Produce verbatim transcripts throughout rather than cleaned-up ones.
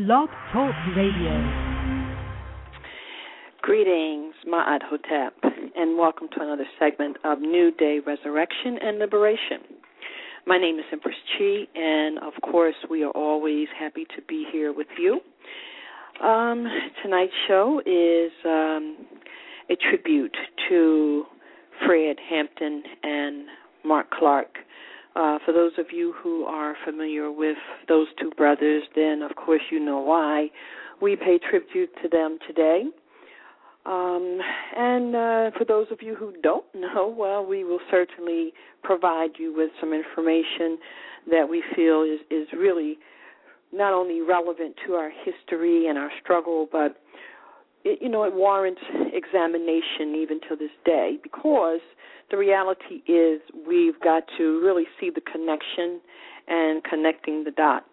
Blog Talk Radio. Greetings, Ma'at Hotep, and welcome to another segment of New Day Resurrection and Liberation. My name is Empress Chi, and of course, we are always happy to be here with you. Um, tonight's show is um, a tribute to Fred Hampton and Mark Clark. Uh, for those of you who are familiar with those two brothers, then of course you know why we pay tribute to them today. Um, and uh, for those of you who don't know, well, we will certainly provide you with some information that we feel is, is really not only relevant to our history and our struggle, but it, you know, it warrants examination even to this day, because the reality is we've got to really see the connection and connecting the dots.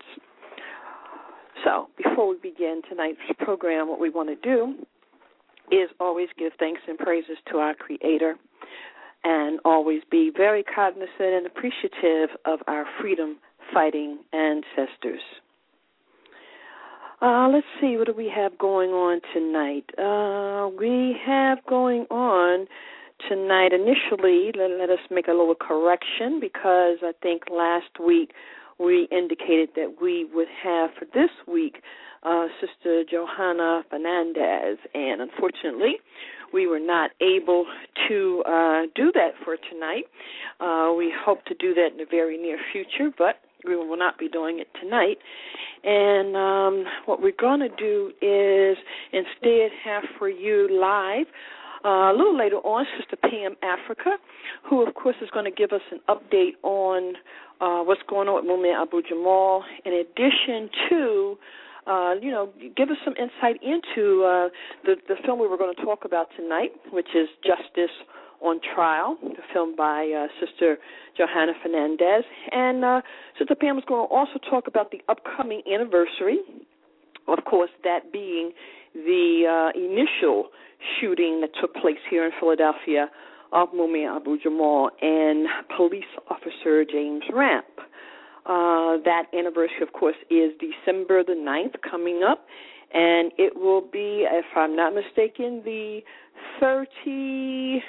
So before we begin tonight's program, what we want to do is always give thanks and praises to our Creator and always be very cognizant and appreciative of our freedom-fighting ancestors. Uh, let's see, what do we have going on tonight? Uh, we have going on tonight, initially, let, let us make a little correction, because I think last week we indicated that we would have for this week uh, Sister Johanna Fernandez, and unfortunately we were not able to uh, do that for tonight. Uh, we hope to do that in the very near future, but we will not be doing it tonight. And um, what we're going to do is instead have for you live uh, a little later on Sister Pam Africa, who of course is going to give us an update on uh, what's going on with Mumia Abu Jamal, in addition to Uh, you know, give us some insight into uh, the, the film we were going to talk about tonight, which is Justice on Trial, the film by uh, Sister Johanna Fernandez. And uh, Sister Pam is going to also talk about the upcoming anniversary, of course, that being the uh, initial shooting that took place here in Philadelphia of Mumia Abu Jamal and police officer James Ramp. Uh, that anniversary, of course, is December the ninth coming up, and it will be, if I'm not mistaken, the thirty-ninth,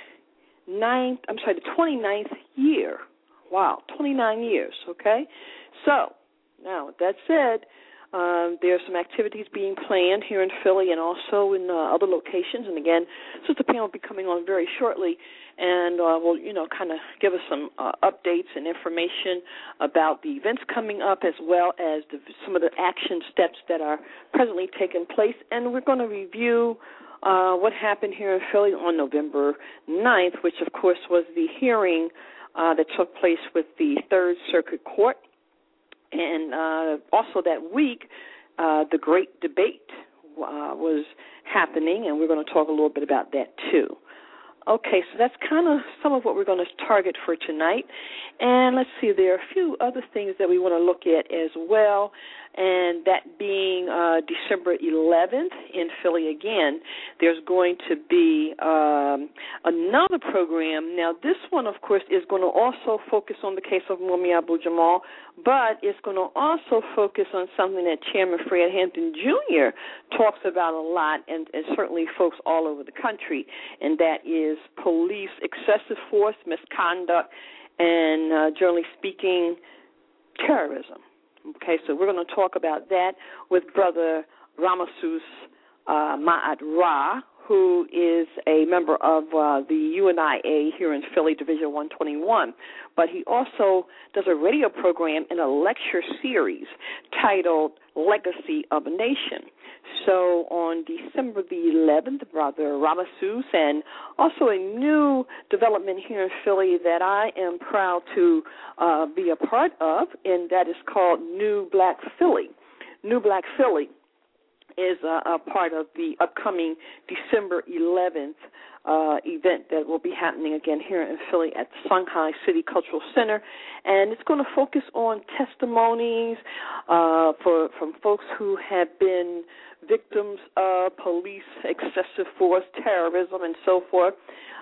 I'm sorry, the twenty-ninth year. Wow, twenty-nine years, okay? So, now, with that said, um, there are some activities being planned here in Philly and also in uh, other locations. And again, Sister Pam will be coming on very shortly and uh, will, you know, kind of give us some uh, updates and information about the events coming up, as well as the, some of the action steps that are presently taking place. And we're going to review uh, what happened here in Philly on November ninth, which, of course, was the hearing uh, that took place with the Third Circuit Court. And uh, also that week, uh, the great debate uh, was happening, and we're going to talk a little bit about that too. Okay, so that's kind of some of what we're going to target for tonight. And let's see, there are a few other things that we want to look at as well, and that being uh, December eleventh in Philly again. There's going to be um, another program. Now, this one, of course, is going to also focus on the case of Mumia Abu Jamal, but it's going to also focus on something that Chairman Fred Hampton Junior talks about a lot, and, and certainly folks all over the country, and that is police excessive force, misconduct, and uh, generally speaking, terrorism. Okay, so we're going to talk about that with Brother Ramasus uh, Ma'at Ra, who is a member of uh, the U N I A here in Philly, Division one twenty-one. But he also does a radio program and a lecture series titled Legacy of a Nation. So on December the eleventh, Brother Ramasus, and also a new development here in Philly that I am proud to uh, be a part of, and that is called New Black Philly. New Black Philly is a, a part of the upcoming December eleventh uh, event that will be happening again here in Philly at the Shanghai City Cultural Center, and it's going to focus on testimonies uh, for from folks who have been victims of police excessive force, terrorism, and so forth.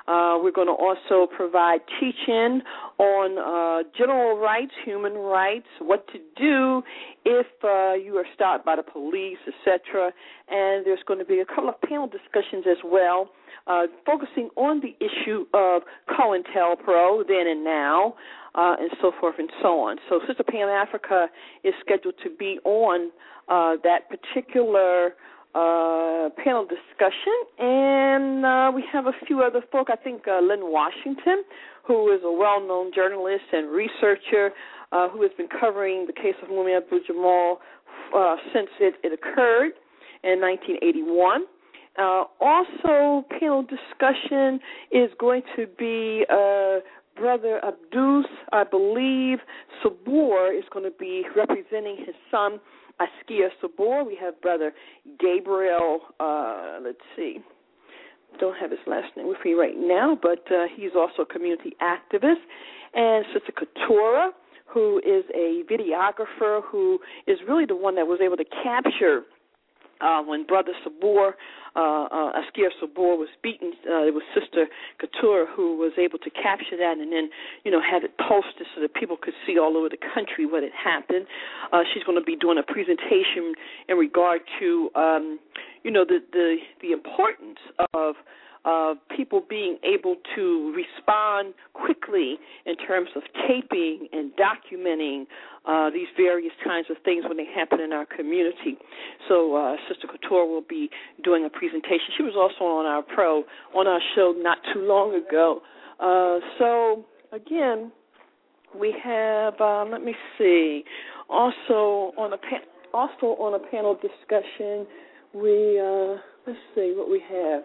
Uh, we're going to also provide teaching on uh, general rights, human rights, what to do if uh, you are stopped by the police, et cetera. And there's going to be a couple of panel discussions as well, uh, focusing on the issue of COINTELPRO, then and now, uh, and so forth and so on. So Sister Pan Africa is scheduled to be on uh, that particular Uh, panel discussion, and uh, we have a few other folk. I think uh, Lynn Washington, who is a well-known journalist and researcher uh, who has been covering the case of Mumia Abu-Jamal uh, since it, it occurred in nineteen eighty-one. Uh, also, panel discussion is going to be uh, Brother Abdus, I believe, Sabur is going to be representing his son, Askia Sabur. We have Brother Gabriel, uh, let's see, don't have his last name with me right now, but uh, he's also a community activist. And Sister Keturah, who is a videographer who is really the one that was able to capture Uh, when Brother Sabur, uh, uh, Askia Sabur was beaten, uh, it was Sister Keturah who was able to capture that and then, you know, have it posted so that people could see all over the country what had happened. Uh, she's going to be doing a presentation in regard to, um, you know, the, the, the importance of of people being able to respond quickly in terms of taping and documenting uh, these various kinds of things when they happen in our community. So uh, Sister Keturah will be doing a presentation. She was also on our pro, on our show not too long ago. Uh, so, again, we have, um, let me see, also on a pa- also on a panel discussion, we, uh, let's see what we have.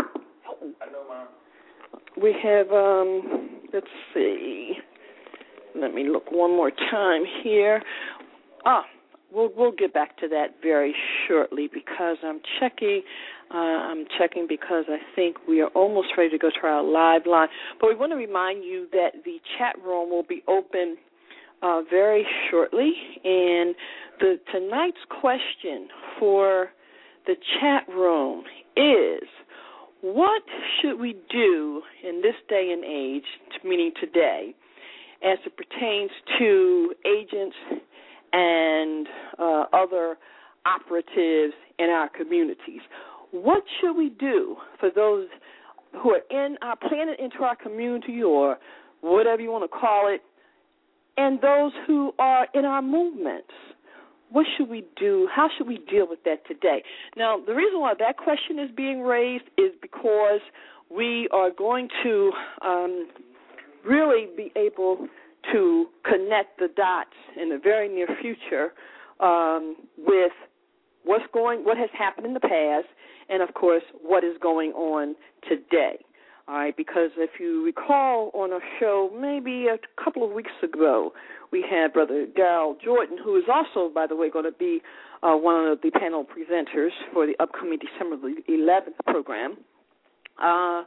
I know mine. We have, um, let's see, let me look one more time here. Ah, we'll we'll get back to that very shortly because I'm checking, uh, I'm checking because I think we are almost ready to go to our live line. But we want to remind you that the chat room will be open uh, very shortly. And the tonight's question for the chat room is, what should we do in this day and age, meaning today, as it pertains to agents and uh, other operatives in our communities? What should we do for those who are in our planted into our community, or whatever you want to call it, and those who are in our movements? What should we do? How should we deal with that today? Now, the reason why that question is being raised is because we are going to um, really be able to connect the dots in the very near future um, with what's going, what has happened in the past, and, of course, what is going on today. All right, because if you recall on a show maybe a couple of weeks ago, we had Brother Darrell Jordan, who is also, by the way, going to be uh, one of the panel presenters for the upcoming December eleventh program. Uh,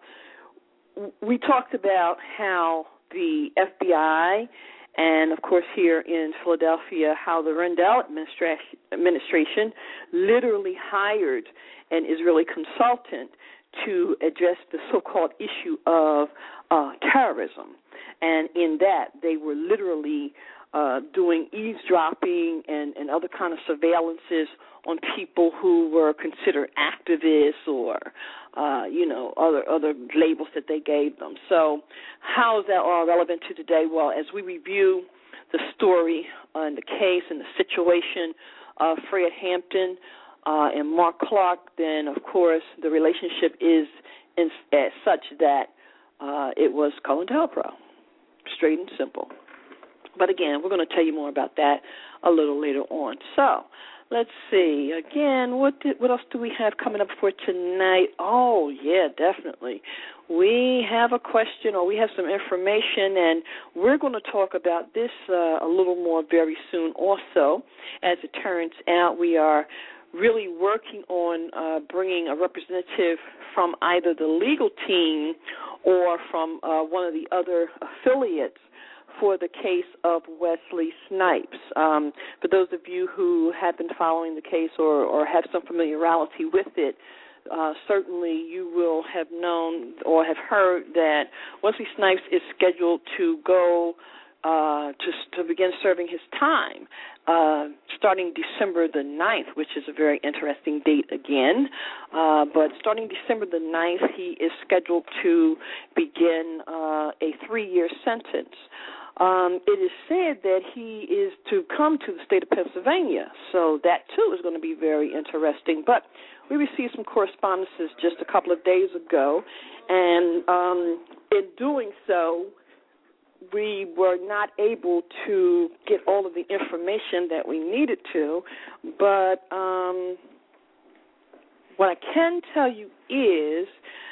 we talked about how the F B I and, of course, here in Philadelphia, how the Rendell administration, administration literally hired an Israeli consultant to address the so-called issue of uh, terrorism. And in that, they were literally uh, doing eavesdropping and, and other kind of surveillances on people who were considered activists or, uh, you know, other other labels that they gave them. So how is that all relevant to today? Well, as we review the story uh, and the case and the situation of Fred Hampton, Uh, and Mark Clark, then, of course, the relationship is in, as such that uh, it was COINTELPRO, straight and simple. But, again, we're going to tell you more about that a little later on. So let's see. Again, what did, what else do we have coming up for tonight? Oh, yeah, definitely. We have a question or we have some information, and we're going to talk about this uh, a little more very soon also. As it turns out, we are really working on uh, bringing a representative from either the legal team or from uh, one of the other affiliates for the case of Wesley Snipes. Um, for those of you who have been following the case or, or have some familiarity with it, uh, certainly you will have known or have heard that Wesley Snipes is scheduled to go uh, to, to begin serving his time uh, starting December the ninth, which is a very interesting date again. Uh, but starting December the ninth, he is scheduled to begin uh, a three-year sentence. Um, it is said that he is to come to the state of Pennsylvania, so that, too, is going to be very interesting. But we received some correspondences just a couple of days ago, and um, in doing so, we were not able to get all of the information that we needed to. But um, what I can tell you is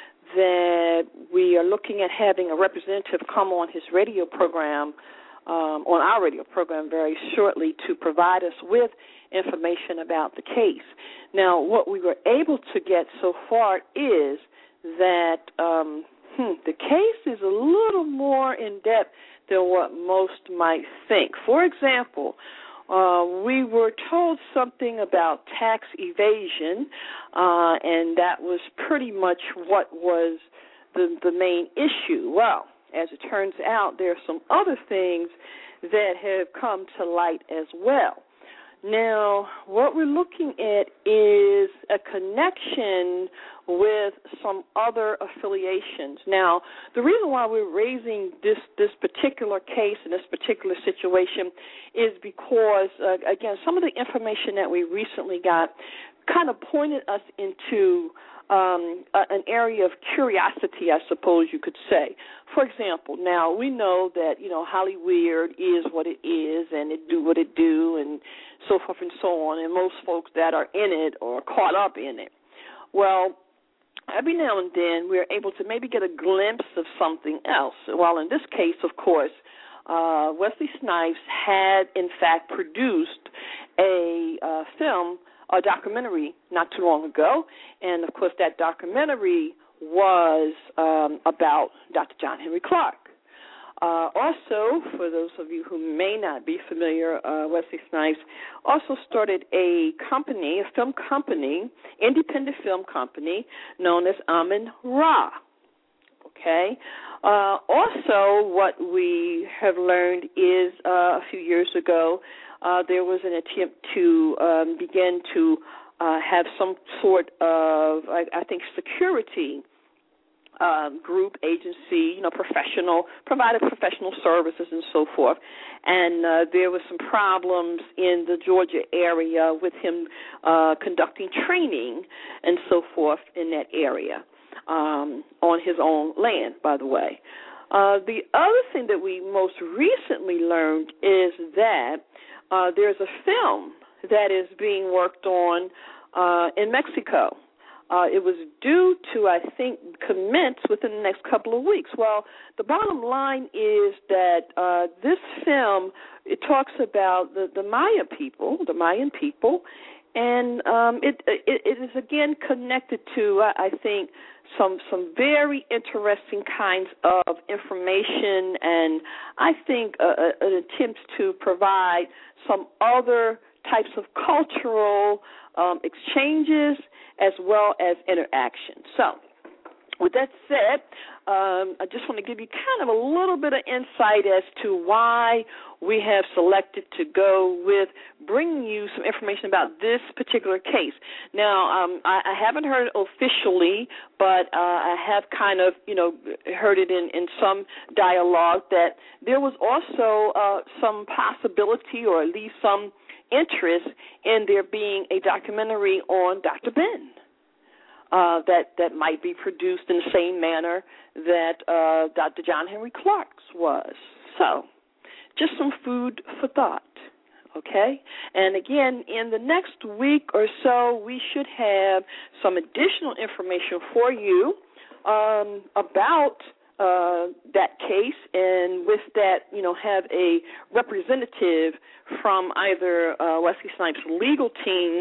that we are looking at having a representative come on his radio program, um, on our radio program very shortly to provide us with information about the case. Now, what we were able to get so far is that um, hmm, the case is a little more in-depth than what most might think. For example, Uh, we were told something about tax evasion, uh, and that was pretty much what was the, the main issue. Well, as it turns out, there are some other things that have come to light as well. Now, what we're looking at is a connection with some other affiliations. Now, the reason why we're raising this, this particular case and this particular situation is because, uh, again, some of the information that we recently got kind of pointed us into um, a, an area of curiosity, I suppose you could say. For example, now we know that, you know, Hollyweird is what it is and it do what it do and so forth and so on, and most folks that are in it are caught up in it. Well, every now and then we're able to maybe get a glimpse of something else. Well, in this case, of course, uh, Wesley Snipes had, in fact, produced a uh, film, a documentary not too long ago, and, of course, that documentary was um, about Doctor John Henrik Clarke. Uh, also, for those of you who may not be familiar, uh, Wesley Snipes also started a company, a film company, independent film company known as Amen-Ra. Okay. Uh, also, what we have learned is uh, a few years ago, uh, there was an attempt to um, begin to uh, have some sort of, I, I think, security Um, group, agency, you know, professional, provided professional services and so forth. And uh, there were some problems in the Georgia area with him uh, conducting training and so forth in that area um, on his own land, by the way. Uh, the other thing that we most recently learned is that uh, there's a film that is being worked on uh, in Mexico. Uh, it was due to, I think, commence within the next couple of weeks. Well, the bottom line is that uh, this film, it talks about the, the Maya people, the Mayan people, and um, it, it, it is, again, connected to, I, I think, some some very interesting kinds of information, and I think uh, an attempt to provide some other types of cultural um, exchanges as well as interaction. So, with that said, um, I just want to give you kind of a little bit of insight as to why we have selected to go with bringing you some information about this particular case. Now, um, I, I haven't heard it officially, but uh, I have kind of, you know, heard it in, in some dialogue that there was also uh, some possibility or at least some interest in there being a documentary on Doctor Ben uh, that, that might be produced in the same manner that uh, Doctor John Henrik Clarke's was. So, just some food for thought, okay? And again, in the next week or so, we should have some additional information for you um, about Uh, that case, and with that, you know, have a representative from either uh, Wesley Snipes' legal team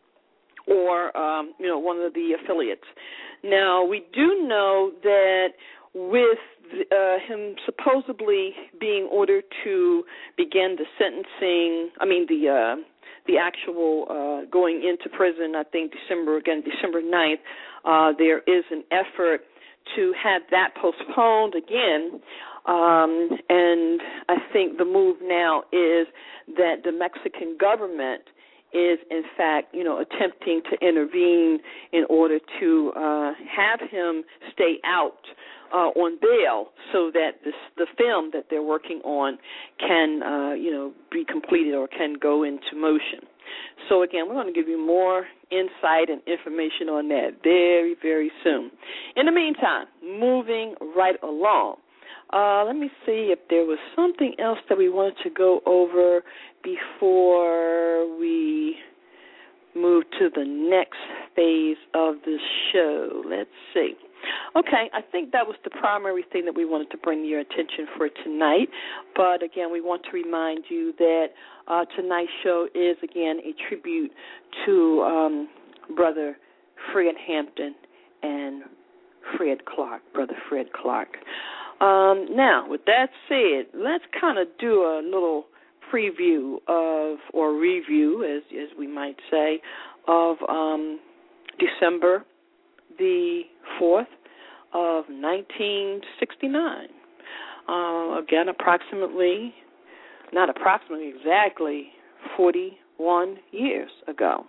or, um, you know, one of the affiliates. Now, we do know that with uh, him supposedly being ordered to begin the sentencing, I mean, the uh, the actual uh, going into prison, I think December, again, December ninth, uh, there is an effort to have that postponed again. Um, and I think the move now is that the Mexican government is, in fact, you know, attempting to intervene in order to uh, have him stay out uh, on bail so that this, the film that they're working on can, uh, you know, be completed or can go into motion. So, again, we're going to give you more insight and information on that very, very soon. In the meantime, moving right along. Uh, let me see if there was something else that we wanted to go over before we move to the next phase of the show. Let's see. Okay, I think that was the primary thing that we wanted to bring to your attention for tonight. But, again, we want to remind you that uh, tonight's show is, again, a tribute to um, Brother Fred Hampton and Fred Clark, Brother Fred Clark. Um, now, with that said, let's kind of do a little preview of, or review, as as we might say, of um, December the fourth of nineteen sixty-nine. Uh, again, approximately, not approximately, exactly forty-one years ago.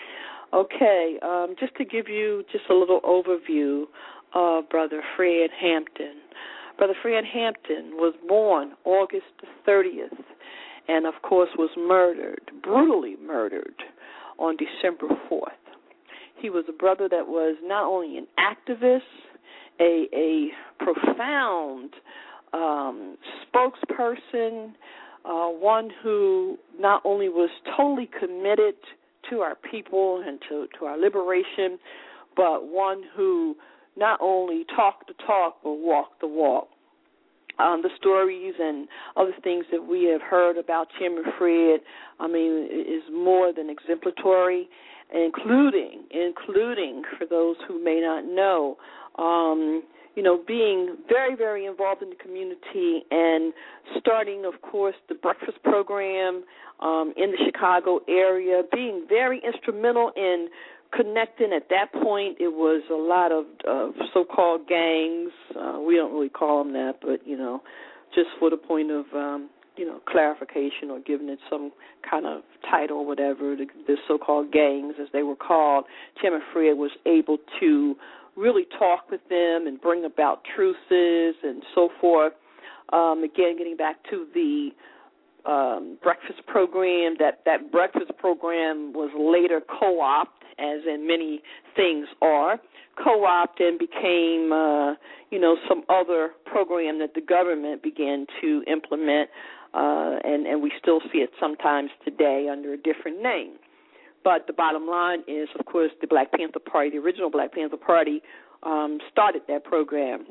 Okay, um, just to give you just a little overview of Brother Fred Hampton. Brother Fred Hampton was born August thirtieth and, of course, was murdered, brutally murdered, on December fourth. He was a brother that was not only an activist, a, a profound um, spokesperson, uh, one who not only was totally committed to our people and to, to our liberation, but one who not only talked the talk but walked the walk. Um, the stories and other things that we have heard about Chairman Fred, I mean, is more than exemplary, including, including for those who may not know, um, you know, being very, very involved in the community and starting, of course, the breakfast program um, in the Chicago area, being very instrumental in connecting. At that point, it was a lot of uh, so-called gangs. Uh, we don't really call them that, but, you know, just for the point of, um, you know, clarification or giving it some kind of title or whatever, the, the so-called gangs, as they were called, Chairman Fred was able to really talk with them and bring about truces and so forth. Um, again, getting back to the um, breakfast program, that, that breakfast program was later co-opted, as in many things are, co-opted and became, uh, you know, some other program that the government began to implement, uh, and, and we still see it sometimes today under a different name. But the bottom line is, of course, the Black Panther Party, the original Black Panther Party, um, started that program.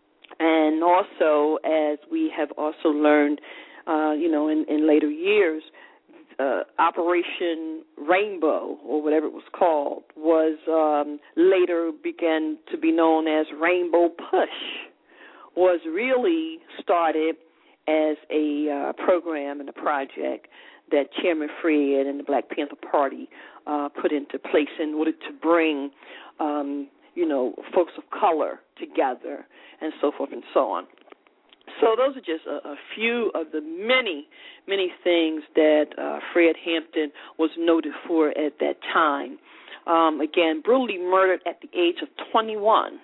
And also, as we have also learned, uh, you know, in, in later years, Uh, Operation Rainbow, or whatever it was called, was um, later began to be known as Rainbow Push, was really started as a uh, program and a project that Chairman Fred and the Black Panther Party uh, put into place in order to bring, um, you know, folks of color together and so forth and so on. So those are just a, a few of the many, many things that uh, Fred Hampton was noted for at that time. Um, again, brutally murdered at the age of twenty-one,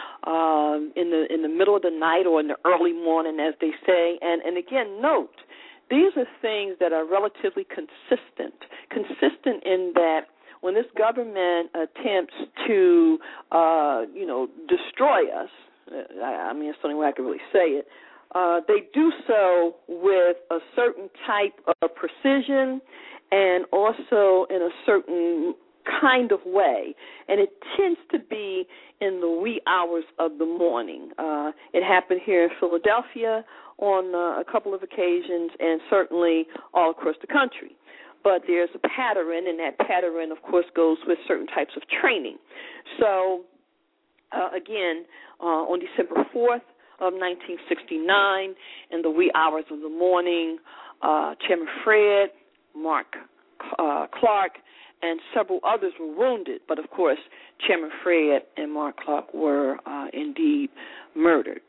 um, in the in the middle of the night or in the early morning, as they say. And, and again, note, these are things that are relatively consistent, consistent in that when this government attempts to, uh, you know, destroy us, I, I mean, it's the only way I can really say it, Uh, they do so with a certain type of precision and also in a certain kind of way. And it tends to be in the wee hours of the morning. Uh, it happened here in Philadelphia on uh, a couple of occasions and certainly all across the country. But there's a pattern, and that pattern, of course, goes with certain types of training. So, uh, again, uh, on December fourth, of nineteen sixty-nine, in the wee hours of the morning, uh, Chairman Fred, Mark uh, Clark and several others were wounded. But, of course, Chairman Fred and Mark Clark were uh, indeed murdered.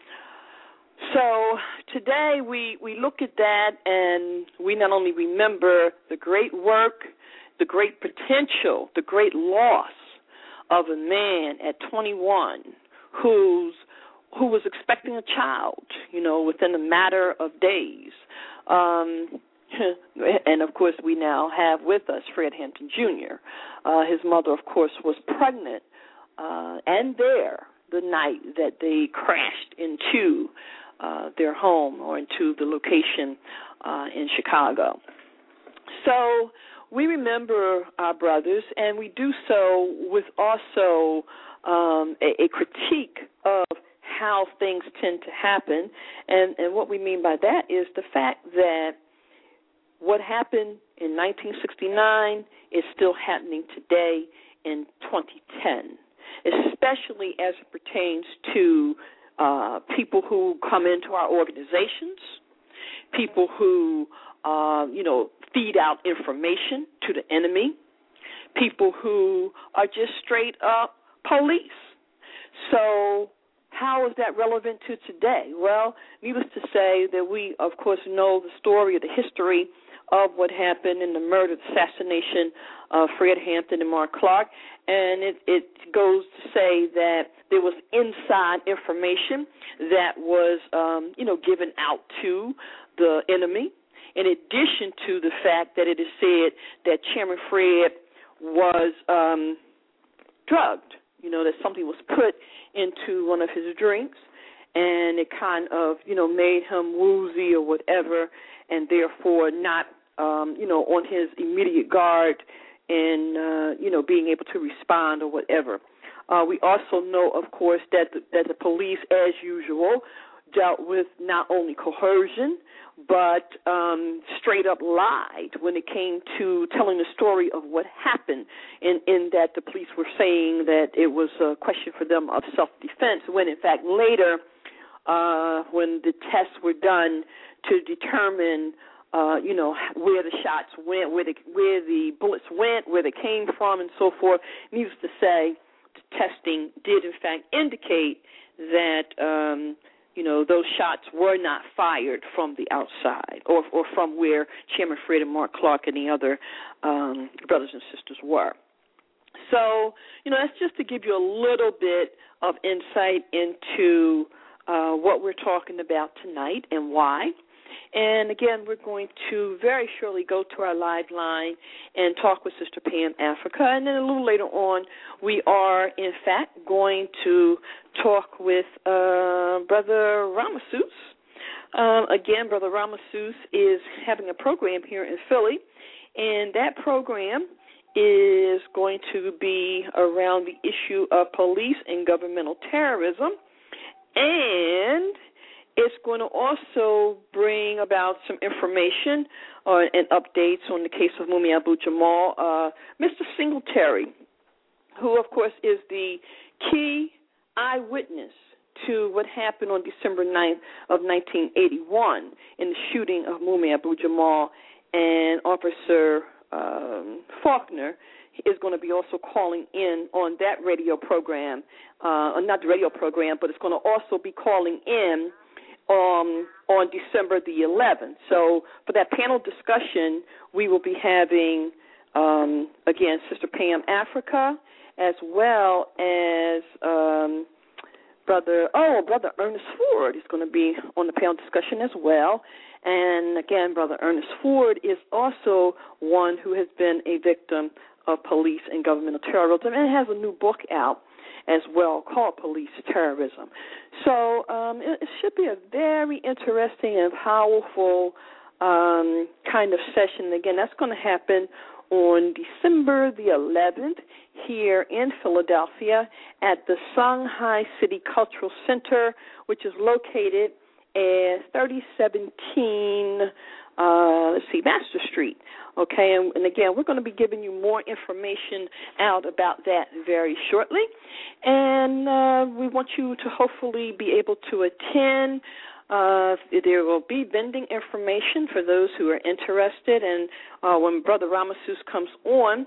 So today we, we look at that, and we not only remember the great work, the great potential, the great loss of a man at twenty-one who's who was expecting a child, you know, within a matter of days. Um, and, of course, we now have with us Fred Hampton Junior Uh, his mother, of course, was pregnant uh, and there the night that they crashed into uh, their home or into the location uh, in Chicago. So we remember our brothers, and we do so with also um, a, a critique of how things tend to happen. And, and what we mean by that is the fact that what happened in nineteen sixty-nine is still happening today in twenty ten, especially as it pertains to uh, people who come into our organizations, people who, uh, you know, feed out information to the enemy, people who are just straight up police. So how is that relevant to today? Well, needless to say that we, of course, know the story of the history of what happened in the murder, assassination of Fred Hampton and Mark Clark, and it, it goes to say that there was inside information that was, um, you know, given out to the enemy, in addition to the fact that it is said that Chairman Fred was um, drugged, you know, that something was put into one of his drinks, and it kind of, you know, made him woozy or whatever, and therefore not, um, you know, on his immediate guard and, uh, you know, being able to respond or whatever. Uh, we also know, of course, that the, that the police, as usual, dealt with not only coercion, but um, straight up lied when it came to telling the story of what happened, in, in that the police were saying that it was a question for them of self-defense, when in fact later, uh, when the tests were done to determine, uh, you know, where the shots went, where the, where the bullets went, where they came from, and so forth, needless to say, the testing did in fact indicate that um, you know, those shots were not fired from the outside or or from where Chairman Fred and Mark Clark and the other um, brothers and sisters were. So, you know, that's just to give you a little bit of insight into uh, what we're talking about tonight and why. And, again, we're going to very shortly go to our live line and talk with Sister Pam Africa. And then a little later on, we are, in fact, going to talk with uh, Brother Ramasus. Um, again, Brother Ramasus is having a program here in Philly, and that program is going to be around the issue of police and governmental terrorism, and it's going to also bring about some information uh, and updates on the case of Mumia Abu-Jamal. Uh, Mister Singletary, who, of course, is the key eyewitness to what happened on December ninth of nineteen eighty-one in the shooting of Mumia Abu-Jamal, and Officer um, Faulkner is going to be also calling in on that radio program, uh, not the radio program, but it's going to also be calling in Um, on December the eleventh. So for that panel discussion, we will be having, um, again, Sister Pam Africa, as well as um, Brother, oh, Brother Ernest Ford is going to be on the panel discussion as well. And, again, Brother Ernest Ford is also one who has been a victim of police and governmental terrorism and has a new book out as well, called Police Terrorism. So um, it, it should be a very interesting and powerful um, kind of session. Again, that's going to happen on December the eleventh here in Philadelphia at the Shanghai City Cultural Center, which is located at thirty seventeen Uh, let's see, Master Street, okay? And, and, again, we're going to be giving you more information out about that very shortly. And uh, we want you to hopefully be able to attend. Uh, there will be vending information for those who are interested, and uh, when Brother Ramasus comes on,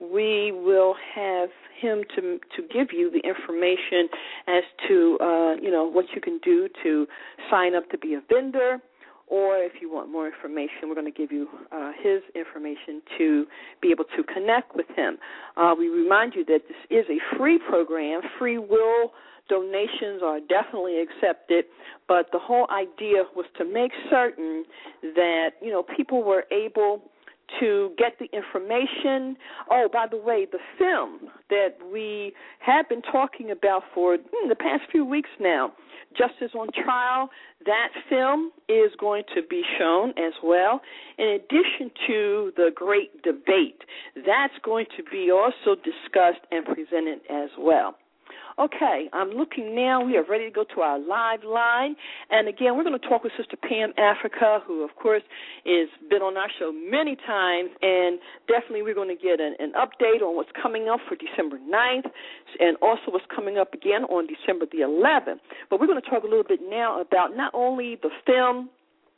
we will have him to to give you the information as to uh, you know what you can do to sign up to be a vendor, or if you want more information, we're going to give you uh, his information to be able to connect with him. Uh, we remind you that this is a free program. Free will donations are definitely accepted, but the whole idea was to make certain that you know people were able to get the information. Oh, by the way, the film that we have been talking about for hmm, the past few weeks now, Justice on Trial, that film is going to be shown as well. In addition to the great debate, that's going to be also discussed and presented as well. Okay, I'm looking now. We are ready to go to our live line. And, again, we're going to talk with Sister Pam Africa, who, of course, has been on our show many times. And definitely we're going to get an, an update on what's coming up for December ninth and also what's coming up again on December the eleventh. But we're going to talk a little bit now about not only the film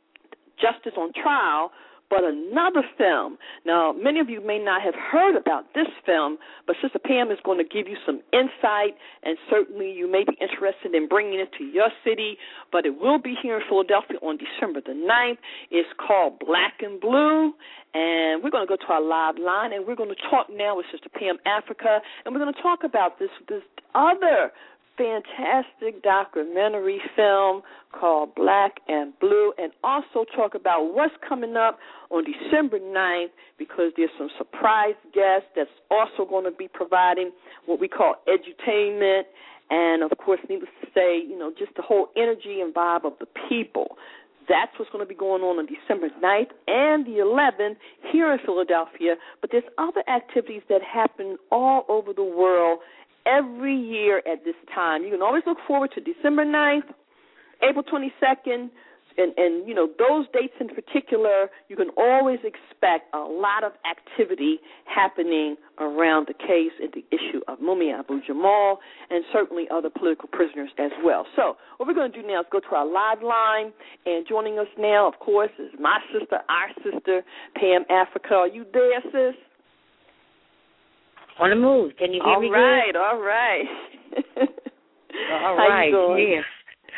Justice on Trial, but another film. Now, many of you may not have heard about this film, but Sister Pam is going to give you some insight, and certainly you may be interested in bringing it to your city, but it will be here in Philadelphia on December the ninth. It's called Black and Blue, and we're going to go to our live line, and we're going to talk now with Sister Pam Africa, and we're going to talk about this, this other fantastic documentary film called Black and Blue, and also talk about what's coming up on December ninth, because there's some surprise guests that's also going to be providing what we call edutainment, and of course, needless to say, you know, just the whole energy and vibe of the people. That's what's going to be going on on December ninth and the eleventh here in Philadelphia, but there's other activities that happen all over the world every year at this time. You can always look forward to December ninth, April twenty-second, and, and, you know, those dates in particular, you can always expect a lot of activity happening around the case and the issue of Mumia Abu-Jamal and certainly other political prisoners as well. So what we're going to do now is go to our live line, and joining us now, of course, is my sister, our sister, Pam Africa. Are you there, sis? On the move. Can you hear all me right, good? All right, all How right. You doing? Yeah.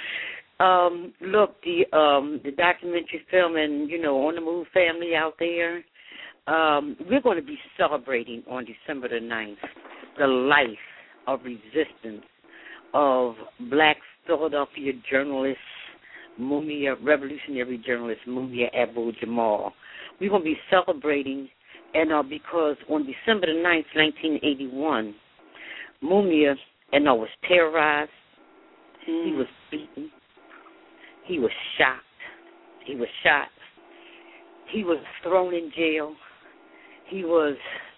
Um, look, the um, the documentary film and, you know, On the Move family out there, um, we're going to be celebrating on December the ninth the life of resistance of black Philadelphia journalist, Mumia, revolutionary journalist Mumia Abu-Jamal. We're going to be celebrating And uh, because on December the ninth, nineteen eighty-one, Mumia and uh, was terrorized. Mm. He was beaten. He was shot. He was shot. He was thrown in jail. He was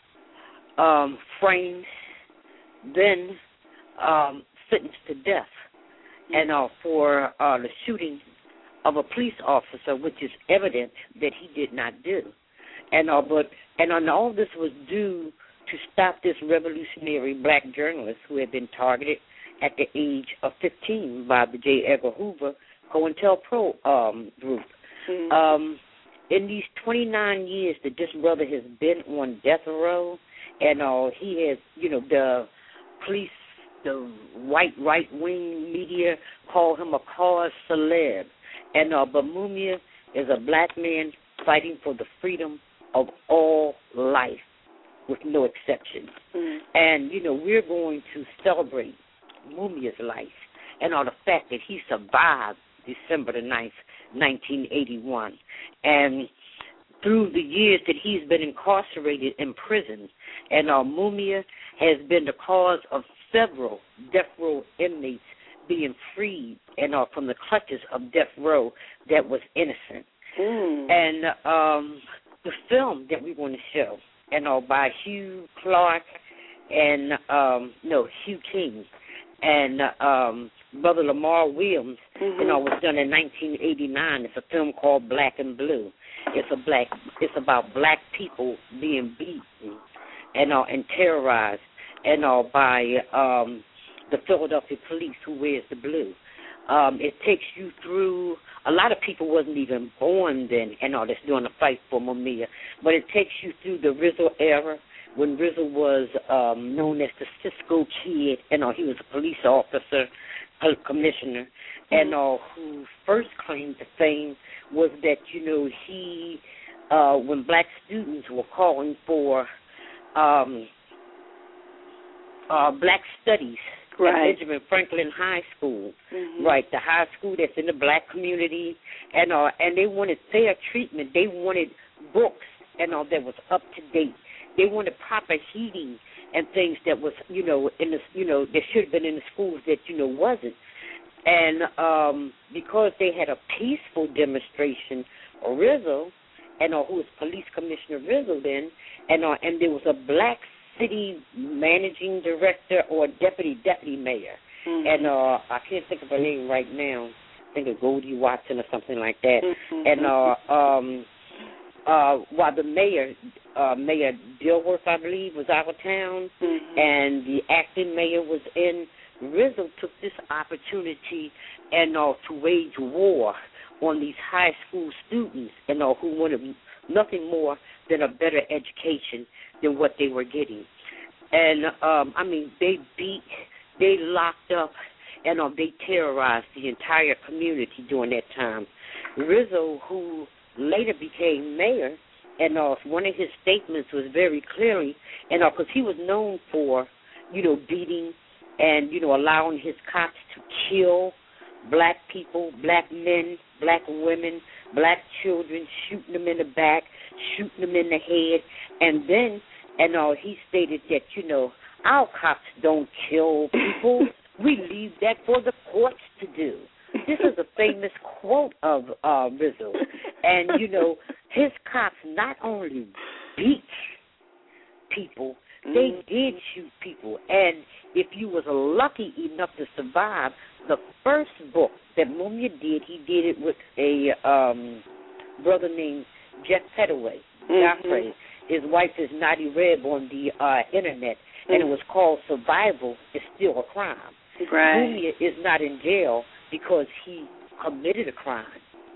um, framed, then um, sentenced to death, mm. and uh, for uh, the shooting of a police officer, which is evident that he did not do. And uh, but and uh, all this was due to stop this revolutionary black journalist who had been targeted at the age of fifteen by the J. Edgar Hoover COINTELPRO um, group. Mm-hmm. Um, in these twenty-nine years that this brother has been on death row, and uh, he has, you know, the police, the white right-wing media call him a cause celeb. And uh, but Mumia is a black man fighting for the freedom of all life, with no exception. Mm-hmm. And, you know, we're going to celebrate Mumia's life and all the fact that he survived December the ninth, nineteen eighty-one. And through the years that he's been incarcerated in prison, and uh, Mumia has been the cause of several death row inmates being freed and uh, from the clutches of death row that was innocent. Mm. And um, the film that we want to show, and uh, by Hugh Clark and um, no Hugh King and um, Brother Lamar Williams, mm-hmm. you know, was done in nineteen eighty-nine. It's a film called Black and Blue. It's a black. It's about black people being beaten and uh, and terrorized, and uh, by um, the Philadelphia police, who wears the blue. Um, it takes you through. A lot of people wasn't even born then, and all that's doing the fight for Mumia. But it takes you through the Rizzo era when Rizzo was um, known as the Cisco Kid, and all he was a police officer, a commissioner, and all who first claimed the fame was that you know he, uh, when black students were calling for um, uh, black studies. Right. At Benjamin Franklin High School, mm-hmm. right, the high school that's in the black community, and uh, and they wanted fair treatment. They wanted books and all that was up to date. They wanted proper heating and things that was, you know, in the, you know, that should have been in the schools that you know wasn't. And um, because they had a peaceful demonstration, Rizzo, and uh, who was Police Commissioner Rizzo then, and uh, and there was a black city managing director or deputy deputy mayor, mm-hmm. and uh, I can't think of her name right now. I think of Goldie Watson or something like that. Mm-hmm. And uh, um, uh, while the mayor, uh, Mayor Dilworth, I believe, was out of town, mm-hmm. and the acting mayor was in, Rizzo took this opportunity and uh, to wage war on these high school students, and uh, who wanted nothing more than a better education than what they were getting. And, um, I mean, they beat, they locked up, and uh, they terrorized the entire community during that time. Rizzo, who later became mayor, and uh, one of his statements was very clearly, and because uh, he was known for, you know, beating and, you know, allowing his cops to kill black people, black men, black women, black children, shooting them in the back, shooting them in the head, and then, and uh, he stated that, you know, our cops don't kill people. We leave that for the courts to do. This is a famous quote of uh, Rizzo. And, you know, his cops not only beat people, they did shoot people. And if you was lucky enough to survive, the first book that Mumia did, he did it with a um, brother named Jeff Pettaway. Mm-hmm. His wife is Nadi Reb on the uh, Internet, and mm-hmm. it was called Survival is Still a Crime. Right. Mumia is not in jail because he committed a crime.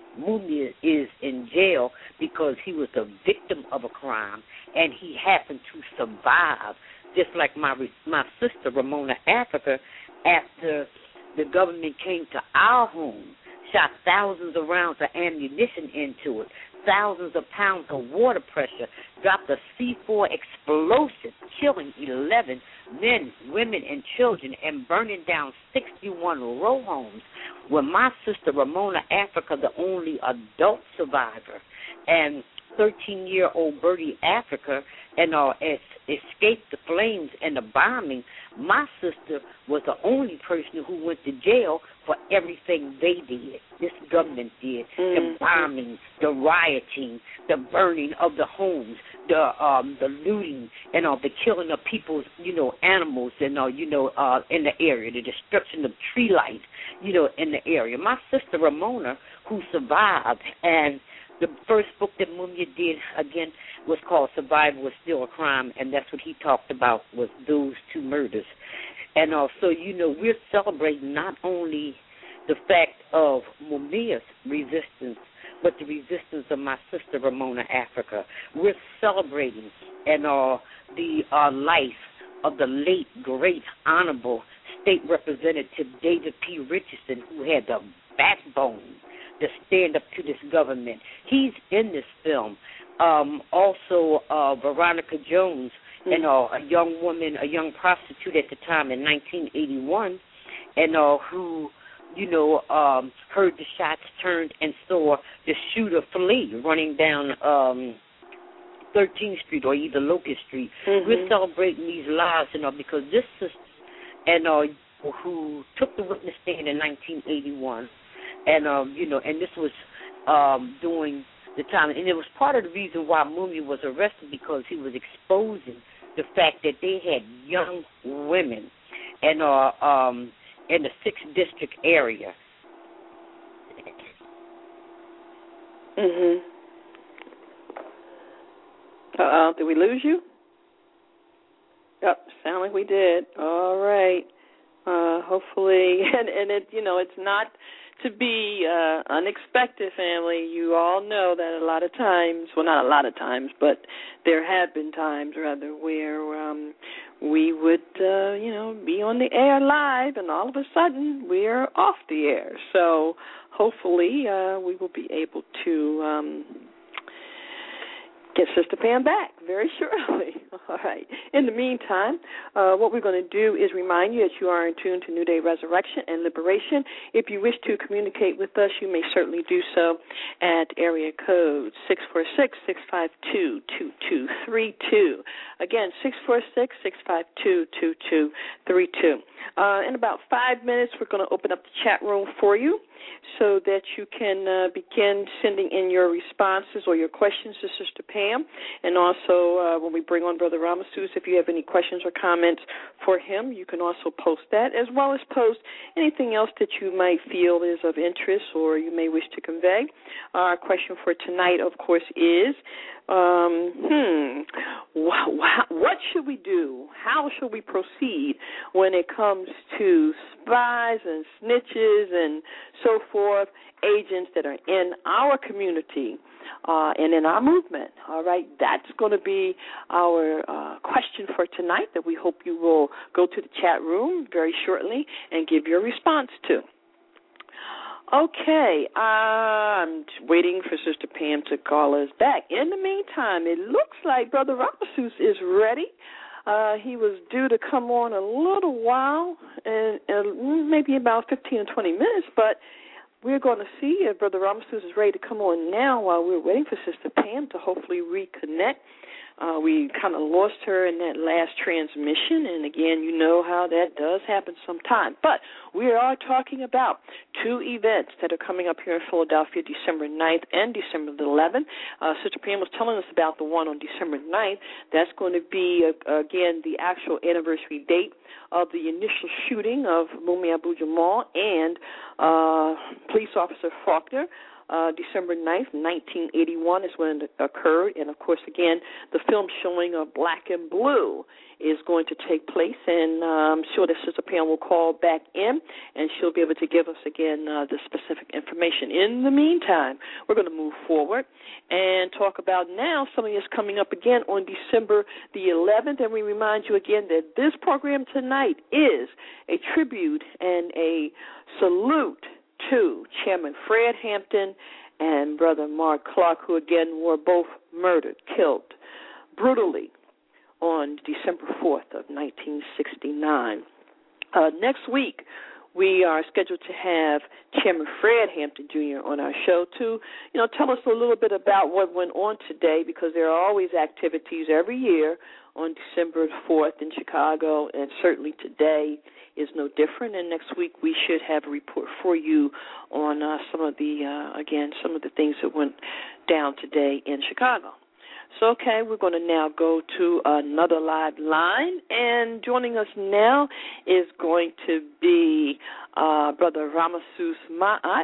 Mumia is in jail because he was a victim of a crime, and he happened to survive, just like my my sister, Ramona Africa, after the government came to our home, shot thousands of rounds of ammunition into it, thousands of pounds of water pressure, dropped a C four explosive, killing eleven men, women, and children, and burning down sixty-one row homes, where my sister, Ramona Africa, the only adult survivor, and thirteen-year-old Bertie Africa, and uh, es- escaped the flames and the bombing. My sister was the only person who went to jail for everything they did. This government did. Mm-hmm. The bombing, the rioting, the burning of the homes, the um, the looting, and all uh, the killing of people's, you know, animals, and uh, you know, uh, in the area, the destruction of tree life, you know, in the area. My sister Ramona, who survived, and the first book that Mumia did, again, was called Survival is Still a Crime, and that's what he talked about, was those two murders. And also, you know, we're celebrating not only the fact of Mumia's resistance, but the resistance of my sister Ramona Africa. We're celebrating and uh, the uh, life of the late, great, honorable State Representative David P. Richardson, who had the backbone to stand up to this government. He's in this film. Um, also, uh, Veronica Jones, mm-hmm. and uh, a young woman, a young prostitute at the time in nineteen eighty-one, and uh, who, you know, um, heard the shots turned and saw the shooter flee running down um, thirteenth Street or either Locust Street. Mm-hmm. We're celebrating these lives, you know, because this is, and uh, who took the witness stand in nineteen eighty-one. And, um, you know, and this was um, during the time. And it was part of the reason why Mumia was arrested, because he was exposing the fact that they had young women and uh, um, in the sixth District area. Mm-hmm. Uh-oh, did we lose you? Oh, sound like we did. All right. Uh, hopefully, and, and it, you know, it's not to be uh, unexpected, family. You all know that a lot of times, well, not a lot of times, but there have been times, rather, where um, we would, uh, you know, be on the air live, and all of a sudden we're off the air. So hopefully uh, we will be able to um, get Sister Pam back very shortly. All right. In the meantime, uh, what we're going to do is remind you that you are in tune to New Day Resurrection and Liberation. If you wish to communicate with us, you may certainly do so at area code six four six, six five two, two two three two. Again, six four six, six five two, two two three two. Uh, in about five minutes, we're going to open up the chat room for you so that you can uh, begin sending in your responses or your questions to Sister Pam. And also, uh, when we bring on Brother Ramasus, if you have any questions or comments for him, you can also post that, as well as post anything else that you might feel is of interest or you may wish to convey. Our question for tonight, of course, is, um, hmm, wh- what should we do? How should we proceed when it comes to spies and snitches and so forth, agents that are in our community uh, and in our movement? All right, that's going to be our uh, question for tonight that we hope you will go to the chat room very shortly and give your response to. Okay, uh, I'm waiting for Sister Pam to call us back. In the meantime, it looks like Brother Ramasus is ready. Uh, he was due to come on a little while, and, and maybe about fifteen or twenty minutes, but we're going to see if Brother Ramasus is ready to come on now while we're waiting for Sister Pam to hopefully reconnect. Uh, we kind of lost her in that last transmission, and again, you know how that does happen sometimes. But we are talking about two events that are coming up here in Philadelphia, December ninth and December the eleventh. Uh, Sister Pam was telling us about the one on December ninth. That's going to be, uh, again, the actual anniversary date of the initial shooting of Mumia Abu-Jamal and uh, police officer Faulkner. Uh, December ninth, nineteen eighty-one is when it occurred. And, of course, again, the film showing of Black and Blue is going to take place. And um, I'm sure that Sister Pam will call back in, and she'll be able to give us, again, uh, the specific information. In the meantime, we're going to move forward and talk about now something that's coming up again on December the eleventh. And we remind you again that this program tonight is a tribute and a salute to Chairman Fred Hampton and Brother Mark Clark, who again were both murdered, killed brutally on December fourth of nineteen sixty-nine. Uh, next week, we are scheduled to have Chairman Fred Hampton Junior on our show to, you know, tell us a little bit about what went on today, because there are always activities every year on December fourth in Chicago, and certainly today is no different. And next week we should have a report for you on uh, some of the, uh, again, some of the things that went down today in Chicago. So, okay, we're going to now go to another live line, and joining us now is going to be uh, Brother Ramasus Ma'at.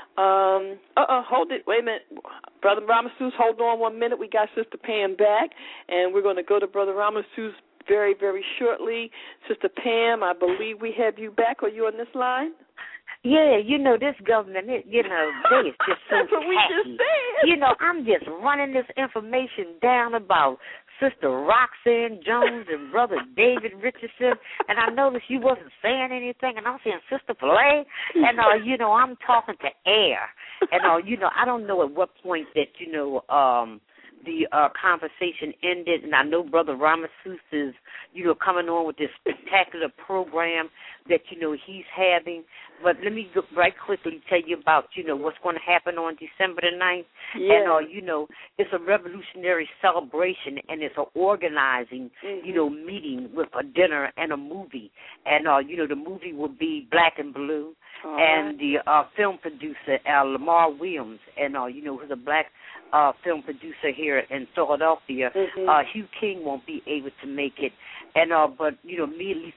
Um, uh-uh, hold it. Wait a minute. Brother Ramasus, hold on one minute. We got Sister Pam back, and we're going to go to Brother Ramasus very, very shortly. Sister Pam, I believe we have you back. Are you on this line? Yeah, you know, this government, it, you know, they is just so That's what we just said. You know, I'm just running this information down about Sister Roxanne Jones and Brother David Richardson, and I noticed you wasn't saying anything, and I'm saying Sister Filet, and, uh, you know, I'm talking to air. And, uh, you know, I don't know at what point that, you know, um, the uh, conversation ended, and I know Brother Ramasus is, you know, coming on with this spectacular program that, you know, he's having. But let me go right quickly tell you about, you know, what's going to happen on December the ninth. Yeah. And, uh, you know, it's a revolutionary celebration, and it's an organizing, mm-hmm. you know, meeting with a dinner and a movie. And, uh, you know, the movie will be Black and Blue. All and right. the uh, film producer, uh, Lamar Williams, and, uh, you know, who's a black uh, film producer here in Philadelphia. Mm-hmm. Uh, Hugh King won't be able to make it. And, uh, but, you know, immediately.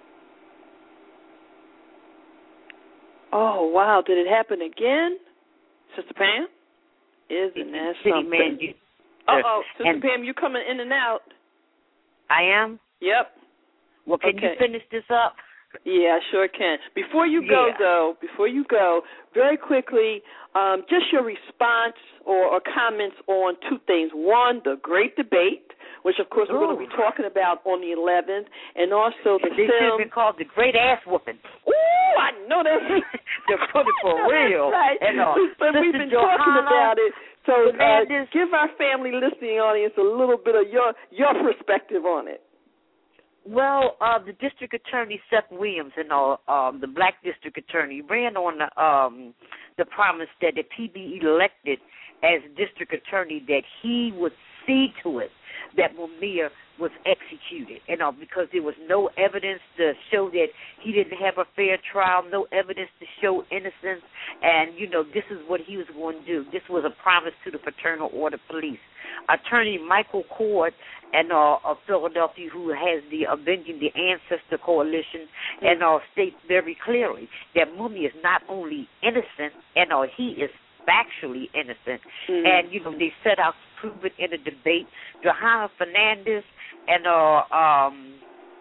Oh, wow. Did it happen again? Sister Pam? Isn't that City something? Man, you, Uh-oh. Sister and Pam, you coming in and out. I am? Yep. Well, can okay. you finish this up? Yeah, I sure can. Before you go, yeah. though, before you go, very quickly, um, just your response or, or comments on two things. One, the great debate, which, of course, we're Ooh. going to be talking about on the eleventh, and also the they film. should have been called the Great Ass Whooping. Ooh, I know that. They're put it for real. Right. And, uh, but we've been Johanna, talking about it. So uh, Fernandez, give our family listening audience a little bit of your your perspective on it. Well, uh, the district attorney, Seth Williams, and uh, um, the black district attorney, ran on the, um, the promise that if he be elected as district attorney, that he would see to it that Mumia was executed, you know, because there was no evidence to show that he didn't have a fair trial, no evidence to show innocence, and, you know, this is what he was going to do. This was a promise to the Fraternal Order Police. Attorney Michael Cord and uh, of Philadelphia, who has the Avenging the Ancestor Coalition, mm-hmm. and uh, states very clearly that Mumia is not only innocent, and uh, he is factually innocent, mm-hmm. and, you know, they set out to prove it in a debate. Johanna Fernandez, and uh, um,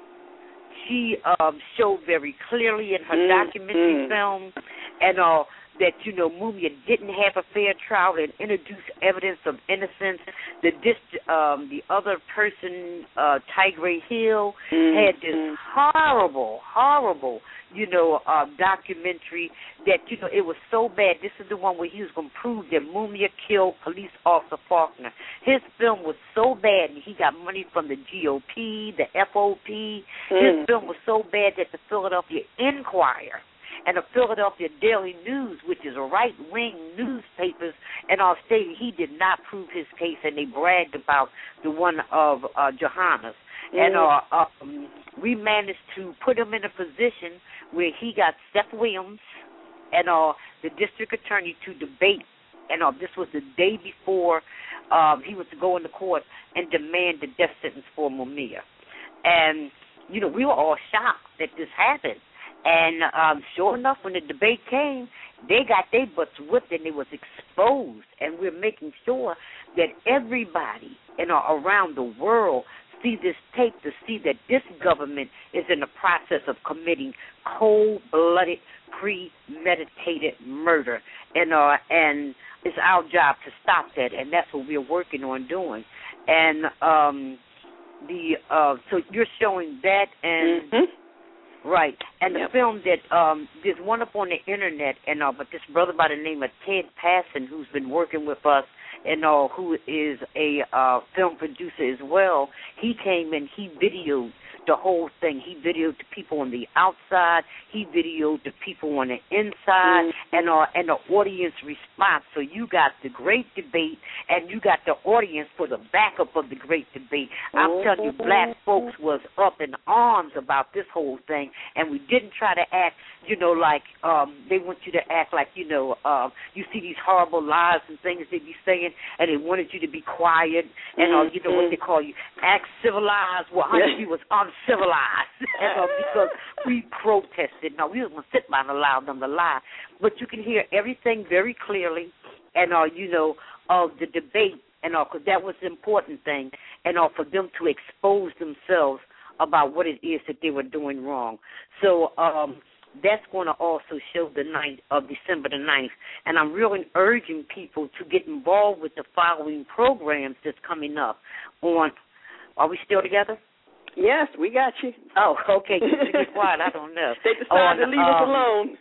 she um, showed very clearly in her mm-hmm. documentary film, and uh, that, you know, Mumia didn't have a fair trial and introduced evidence of innocence. The dist- um, the other person, uh, Tigray Hill, mm-hmm. had this horrible, horrible, you know, uh, documentary that, you know, it was so bad. This is the one where he was going to prove that Mumia killed police officer Faulkner. His film was so bad, and he got money from the G O P, the F O P. Mm-hmm. His film was so bad that the Philadelphia Inquirer and the Philadelphia Daily News, which is right-wing newspapers, and all stated he did not prove his case, and they bragged about the one of uh, Johanna's. Mm-hmm. And uh, um, we managed to put him in a position where he got Seth Williams and uh, the district attorney to debate, and uh, this was the day before um, he was to go into court and demand the death sentence for Mumia. And, you know, we were all shocked that this happened. And um, sure enough, when the debate came, they got their butts whipped and it was exposed. And we're making sure that everybody, you know, around the world see this tape to see that this government is in the process of committing cold-blooded, premeditated murder. And, uh, and it's our job to stop that, and that's what we're working on doing. And um, the uh, so you're showing that and... Mm-hmm. Right, and yep. the film that um, there's one up on the internet, and uh, but this brother by the name of Ted Passon, who's been working with us, and uh, who is a uh, film producer as well, he came and he videoed the whole thing. He videoed the people on the outside, he videoed the people on the inside, mm-hmm. and uh, and the audience response. So you got the great debate, and you got the audience for the backup of the great debate. I'm mm-hmm. telling you, black folks was up in arms about this whole thing, and we didn't try to act, you know, like um, they want you to act like, you know, um, you see these horrible lies and things they be saying, and they wanted you to be quiet, and uh, you know what they call you, act civilized. Well, honey, you was uncivilized, and, uh, because we protested. Now, we was going to sit by and allow them to lie, but you can hear everything very clearly, and, uh, you know, of the debate, and all, because that was the important thing, and all, for them to expose themselves about what it is that they were doing wrong. So um, that's going to also show the night of December the ninth. And I'm really urging people to get involved with the following programs that's coming up on, are we still together? Yes, we got you. Oh, okay. Be quiet. I don't know. They decided on, to leave um, us alone.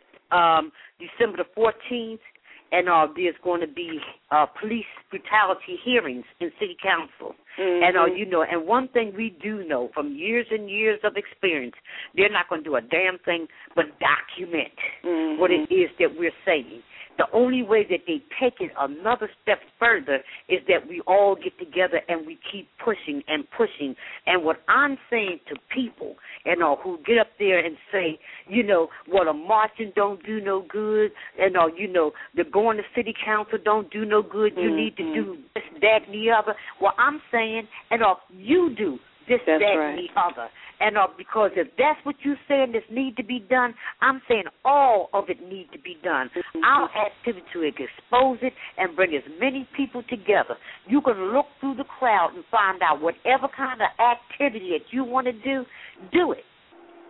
Um, December the fourteenth, and uh, there's going to be uh, police brutality hearings in city council. Mm-hmm. And, uh, you know, and one thing we do know from years and years of experience, they're not going to do a damn thing but document mm-hmm. what it is that we're saying. The only way that they take it another step further is that we all get together and we keep pushing and pushing. And what I'm saying to people, you know, who get up there and say, you know, well, the marching don't do no good, and, uh, you know, the going to city council don't do no good, you mm-hmm. need to do this, that, and the other. Well, I'm saying, and uh, you do this, that's that, right. and the other. And uh, because if that's what you're saying this need to be done, I'm saying all of it need to be done. Mm-hmm. Our activity to expose it and bring as many people together. You can look through the crowd and find out whatever kind of activity that you want to do, do it.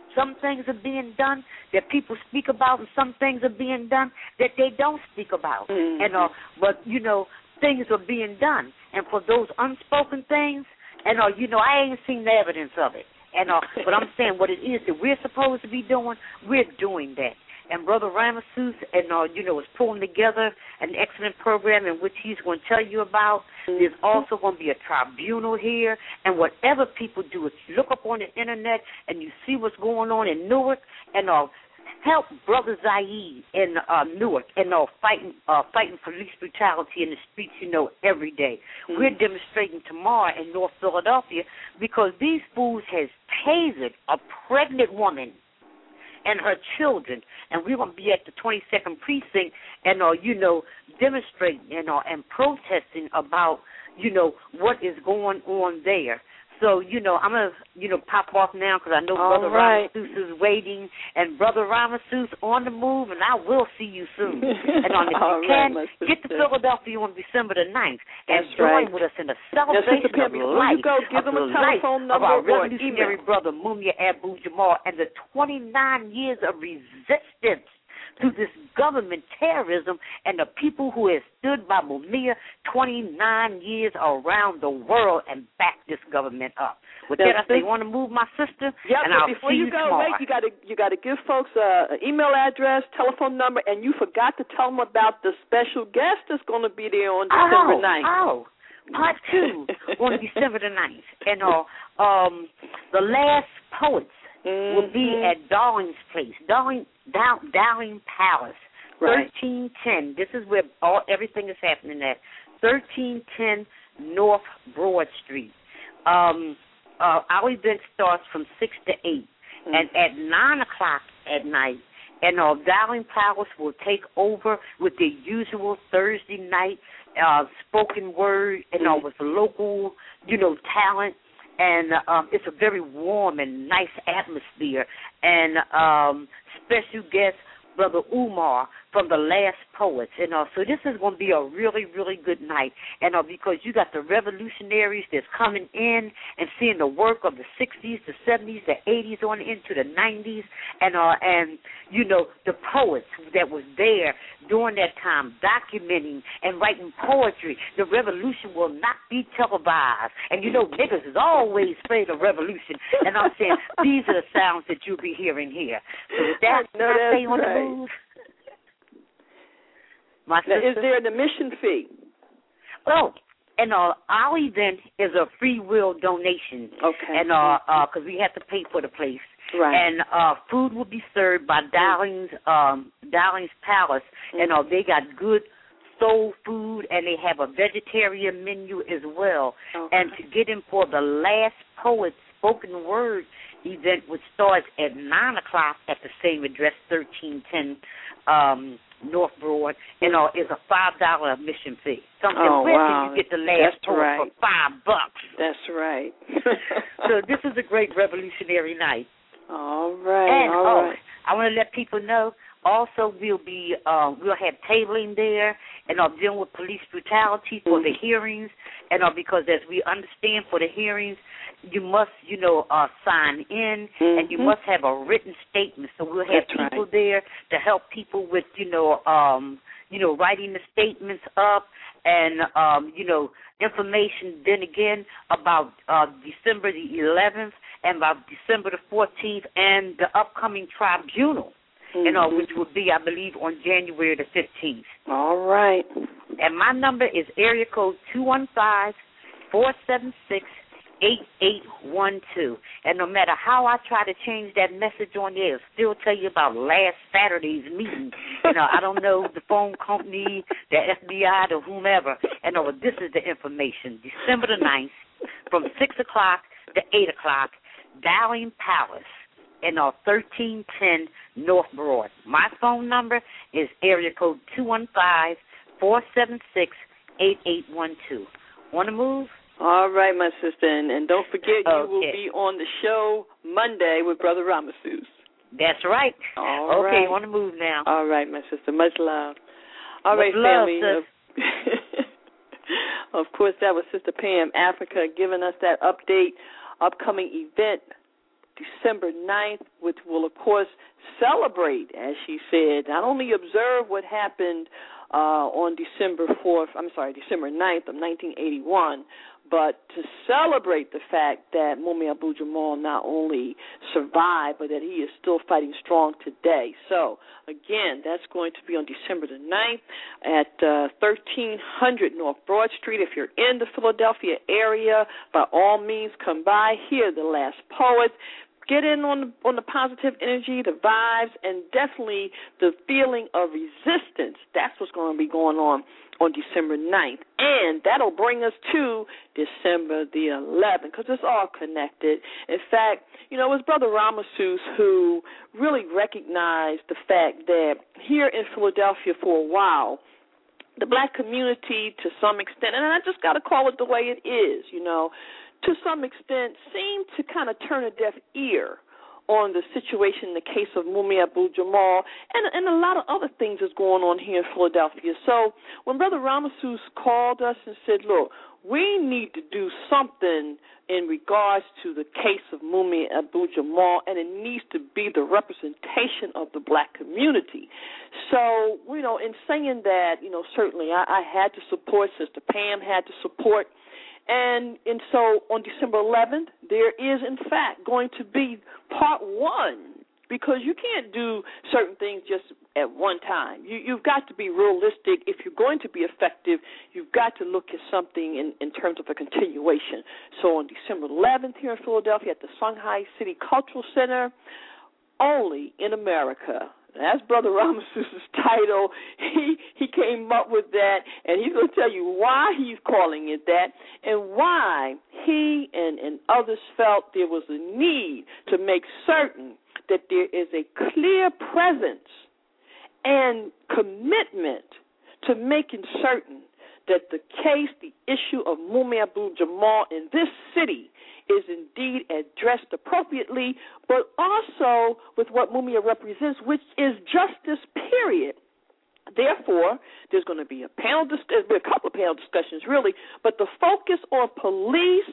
some things are being done that people speak about, and some things are being done that they don't speak about. Mm-hmm. And uh, but you know, things are being done, and for those unspoken things, and uh, you know, I ain't seen the evidence of it. And uh, but I'm saying what it is that we're supposed to be doing, we're doing that. And Brother Ramesses, and uh, you know, is pulling together an excellent program in which he's going to tell you about. There's also going to be a tribunal here, and whatever people do, if you look up on the internet and you see what's going on in Newark, and uh, help Brother Zaid in uh, Newark, and uh, fighting uh, fighting police brutality in the streets, you know, every day. Mm-hmm. We're demonstrating tomorrow in North Philadelphia because these fools has tasered a pregnant woman and her children, and we're going to be at the twenty-second precinct and, uh, you know, demonstrating and, uh, and protesting about, you know, what is going on there. So, you know, I'm going to, you know, pop off now because I know All Brother right. Ramesses is waiting, and Brother Ramesses on the move, and I will see you soon. And on, if you can, right, get to Philadelphia on December the ninth and That's join right. with us in a celebration Now, of before life, you go, give of them a the life telephone of number our or revolutionary email. brother, Mumia Abu-Jamal, and the twenty-nine years of resistance to this government terrorism and the people who have stood by Mumia twenty-nine years around the world and backed this government up. With Now, that, I say, want to move my sister? Yep, and but I'll before see you, you go, tomorrow. wait, you got to you got to give folks a, an email address, telephone number, and you forgot to tell them about the special guest that's going to be there on December ninth. Oh, part two on December the ninth. And uh, um, the last poets mm-hmm. will be at Darling's place, Darling, Dow, Dowling Palace, right. thirteen ten. This is where all everything is happening at, thirteen ten North Broad Street. Um, uh, our event starts from six to eight, mm-hmm. and at nine o'clock at night, and uh, Dowling Palace will take over with the usual Thursday night uh, spoken word, and uh, with local, you know, talent. And um, it's a very warm and nice atmosphere. And um, special guest, Brother Umar from the Last Poets. And uh, so this is going to be a really, really good night. And uh, because you got the revolutionaries that's coming in and seeing the work of the sixties, the seventies, the eighties, on into the nineties. And, uh, and you know, the poets that was there during that time documenting and writing poetry. The revolution will not be televised. And, you know, niggas is always afraid of revolution. And I'm saying these are the sounds that you'll be hearing here. So with that, no, can I stay on right. the move? My now, sister? is there an admission fee? Oh, and uh, our event is a free will donation. Okay. And uh, uh, because we have to pay for the place. Right. And uh, food will be served by Dowling's um, Dowling's Palace, mm-hmm. and uh, they got good soul food, and they have a vegetarian menu as well. Okay. And to get in for the Last Poets spoken word event, which starts at nine o'clock at the same address, thirteen ten um, North Broad, and uh, is a five dollar admission fee. Something oh, where wow. can you get the Last Poet right. for five bucks? That's right. So this is a great revolutionary night. All right, and, all oh, right. I want to let people know, also we'll be, uh, we'll have tabling there, and I'll deal with police brutality for mm-hmm. the hearings, and uh, because as we understand for the hearings, you must, you know, uh, sign in, mm-hmm. and you must have a written statement. So we'll have That's people right. there to help people with, you know, um, you know, writing the statements up, and, um, you know, information then again about uh, December the eleventh and about December the fourteenth and the upcoming tribunal, mm-hmm. you know, which will be, I believe, on January the fifteenth. All right. And my number is area code two one five, four seven six, eight eight one two. And no matter how I try to change that message on there, it'll still tell you about last Saturday's meeting. You know, I don't know the phone company, the F B I, or whomever. And no, this is the information. December the ninth, from six o'clock to eight o'clock, Dowling Palace, in uh, thirteen ten North Broad. My phone number is area code two one five, four seven six, eight eight one two. Want to move? All right, my sister, and, and don't forget okay. you will be on the show Monday with Brother Ramesses. That's right. All okay, right. you want to move now. All right, my sister. Much love. All Much right, love, family. sis. Of course, that was Sister Pam Africa giving us that update, upcoming event, December ninth, which will, of course, celebrate, as she said, not only observe what happened uh, on December fourth, I'm sorry, December ninth of nineteen eighty-one, but to celebrate the fact that Mumia Abu-Jamal not only survived, but that he is still fighting strong today. So, again, that's going to be on December the ninth at uh, thirteen hundred North Broad Street. If you're in the Philadelphia area, by all means, come by, hear the last poet, get in on the, on the positive energy, the vibes, and definitely the feeling of resistance. That's what's going to be going on on December ninth. And that'll bring us to December the eleventh, because it's all connected. In fact, you know, it was Brother Ramasus who really recognized the fact that here in Philadelphia for a while, the black community, to some extent, and I just got to call it the way it is, you know, to some extent, seemed to kind of turn a deaf ear on the situation in the case of Mumia Abu-Jamal, and, and a lot of other things is going on here in Philadelphia. So when Brother Ramasus called us and said, look, we need to do something in regards to the case of Mumia Abu-Jamal, and it needs to be the representation of the black community. So, you know, in saying that, you know, certainly I, I had to support, Sister Pam had to support. And and so on December eleventh, there is, in fact, going to be part one, because you can't do certain things just at one time. You, you've got to be realistic. If you're going to be effective, you've got to look at something in, in terms of a continuation. So on December eleventh here in Philadelphia at the Shanghai City Cultural Center, only in America. That's Brother Ramasus' title. He he came up with that, and he's going to tell you why he's calling it that and why he and, and others felt there was a need to make certain that there is a clear presence and commitment to making certain that the case, the issue of Mumia Abu-Jamal in this city is indeed addressed appropriately, but also with what Mumia represents, which is justice, period. Therefore, there's going to be a panel, there's been a couple of panel discussions, really, but the focus on police,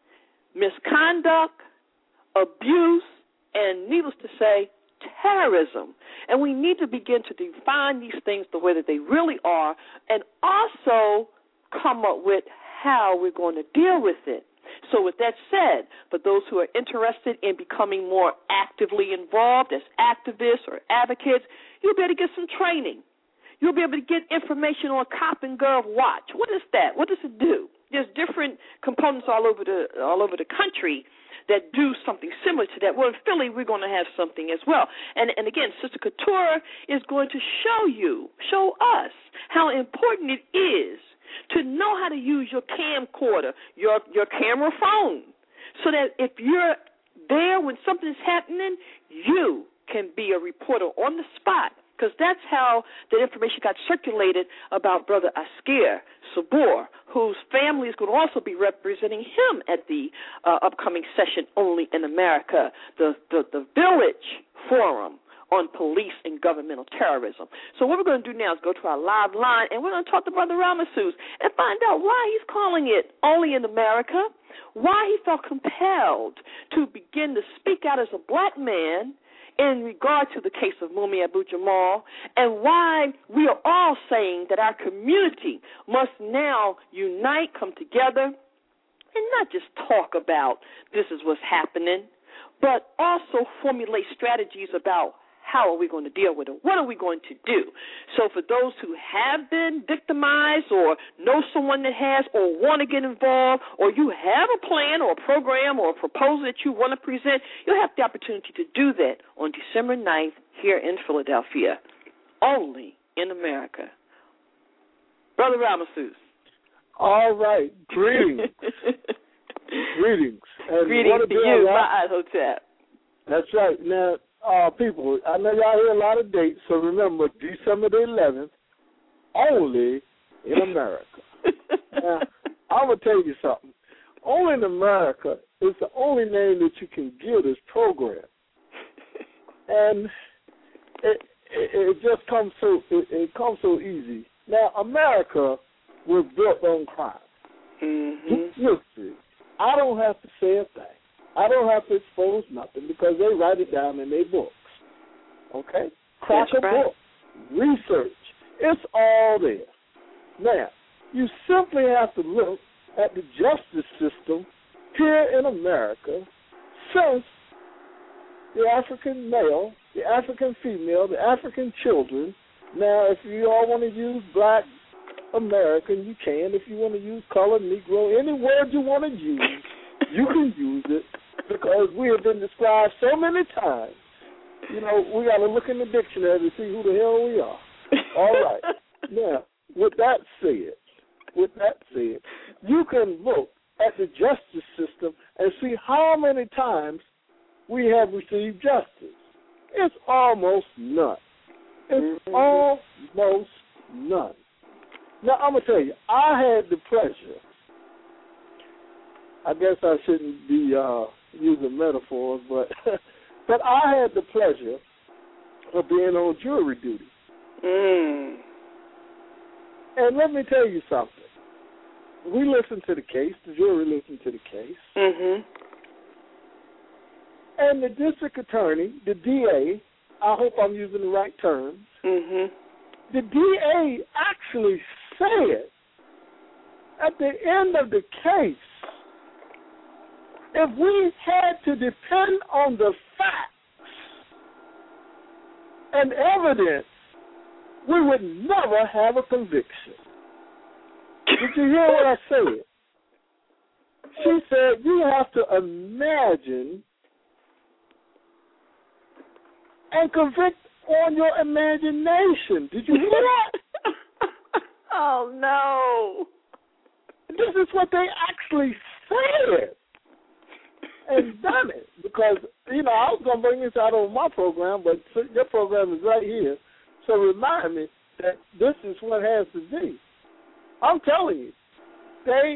misconduct, abuse, and needless to say, terrorism. And we need to begin to define these things the way that they really are, and also come up with how we're going to deal with it. So with that said, for those who are interested in becoming more actively involved as activists or advocates, you'll be able to get some training. You'll be able to get information on Cop and Gov Watch. What is that? What does it do? There's different components all over the all over the country that do something similar to that. Well, in Philly, we're going to have something as well. And, and again, Sister Couture is going to show you, show us how important it is to know how to use your camcorder, your your camera phone, so that if you're there when something's happening, you can be a reporter on the spot, because that's how the information got circulated about Brother Askir Sabur, whose family is going to also be representing him at the uh, upcoming session Only in America, the, the, the Village Forum on Police and Governmental Terrorism. So what we're going to do now is go to our live line, and we're going to talk to Brother Ramasus and find out why he's calling it Only in America, why he felt compelled to begin to speak out as a black man in regard to the case of Mumia Abu-Jamal, and why we are all saying that our community must now unite, come together, and not just talk about this is what's happening, but also formulate strategies about how are we going to deal with it? What are we going to do? So for those who have been victimized or know someone that has or want to get involved, or you have a plan or a program or a proposal that you want to present, you'll have the opportunity to do that on December ninth here in Philadelphia, only in America. Brother Ramasus. All right. Greetings. Greetings. And Greetings to you, my Hotep. That's right. Now, Uh, people, I know y'all hear a lot of dates, so remember, December the eleventh, only in America. Now, I'm going to tell you something. Only in America is the only name that you can give this program. And it, it, it just comes so, it, it comes so easy. Now, America was built on crime. Mm-hmm. Look, see, I don't have to say a thing. I don't have to expose nothing because they write it down in their books. Okay? Crack a right. book. Research. It's all there. Now, you simply have to look at the justice system here in America since the African male, the African female, the African children. Now, if you all want to use black American, you can. If you want to use colored, Negro, any word you want to use, you can use it because we have been described so many times. You know, we got to look in the dictionary to see who the hell we are. All right. Now, with that said, with that said, you can look at the justice system and see how many times we have received justice. It's almost none. It's mm-hmm. almost none. Now, I'm going to tell you, I had the pleasure, I guess I shouldn't be uh, using metaphors, but but I had the pleasure of being on jury duty. Mm. And let me tell you something. We listened to the case, the jury listened to the case, mm-hmm. and the district attorney, the D A, I hope I'm using the right terms, mm-hmm. the D A actually said at the end of the case, if we had to depend on the facts and evidence, we would never have a conviction. Did you hear what I said? She said you have to imagine and convict on your imagination. Did you hear that? Oh, no. This is what they actually said and done it. Because, you know, I was going to bring this out on my program, but your program is right here. So remind me that this is what has to be. I'm telling you, they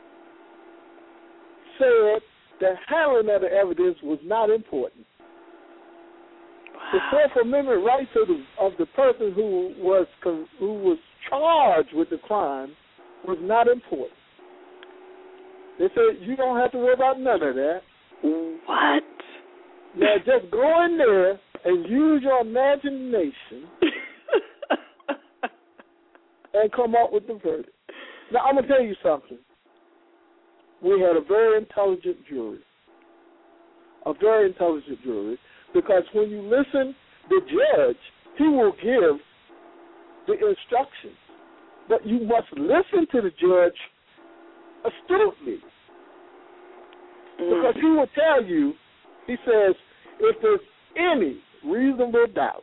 said the handling of the evidence was not important. Wow. The Fourth Amendment rights of the, of the person who was who was charged with the crime was not important. They said you don't have to worry about none of that. What? Now just go in there and use your imagination and come up with the verdict. Now, I'm going to tell you something. We had a very intelligent jury, a very intelligent jury, because when you listen, the judge, he will give the instructions, but you must listen to the judge astutely, because he will tell you, he says, if there's any reasonable doubt,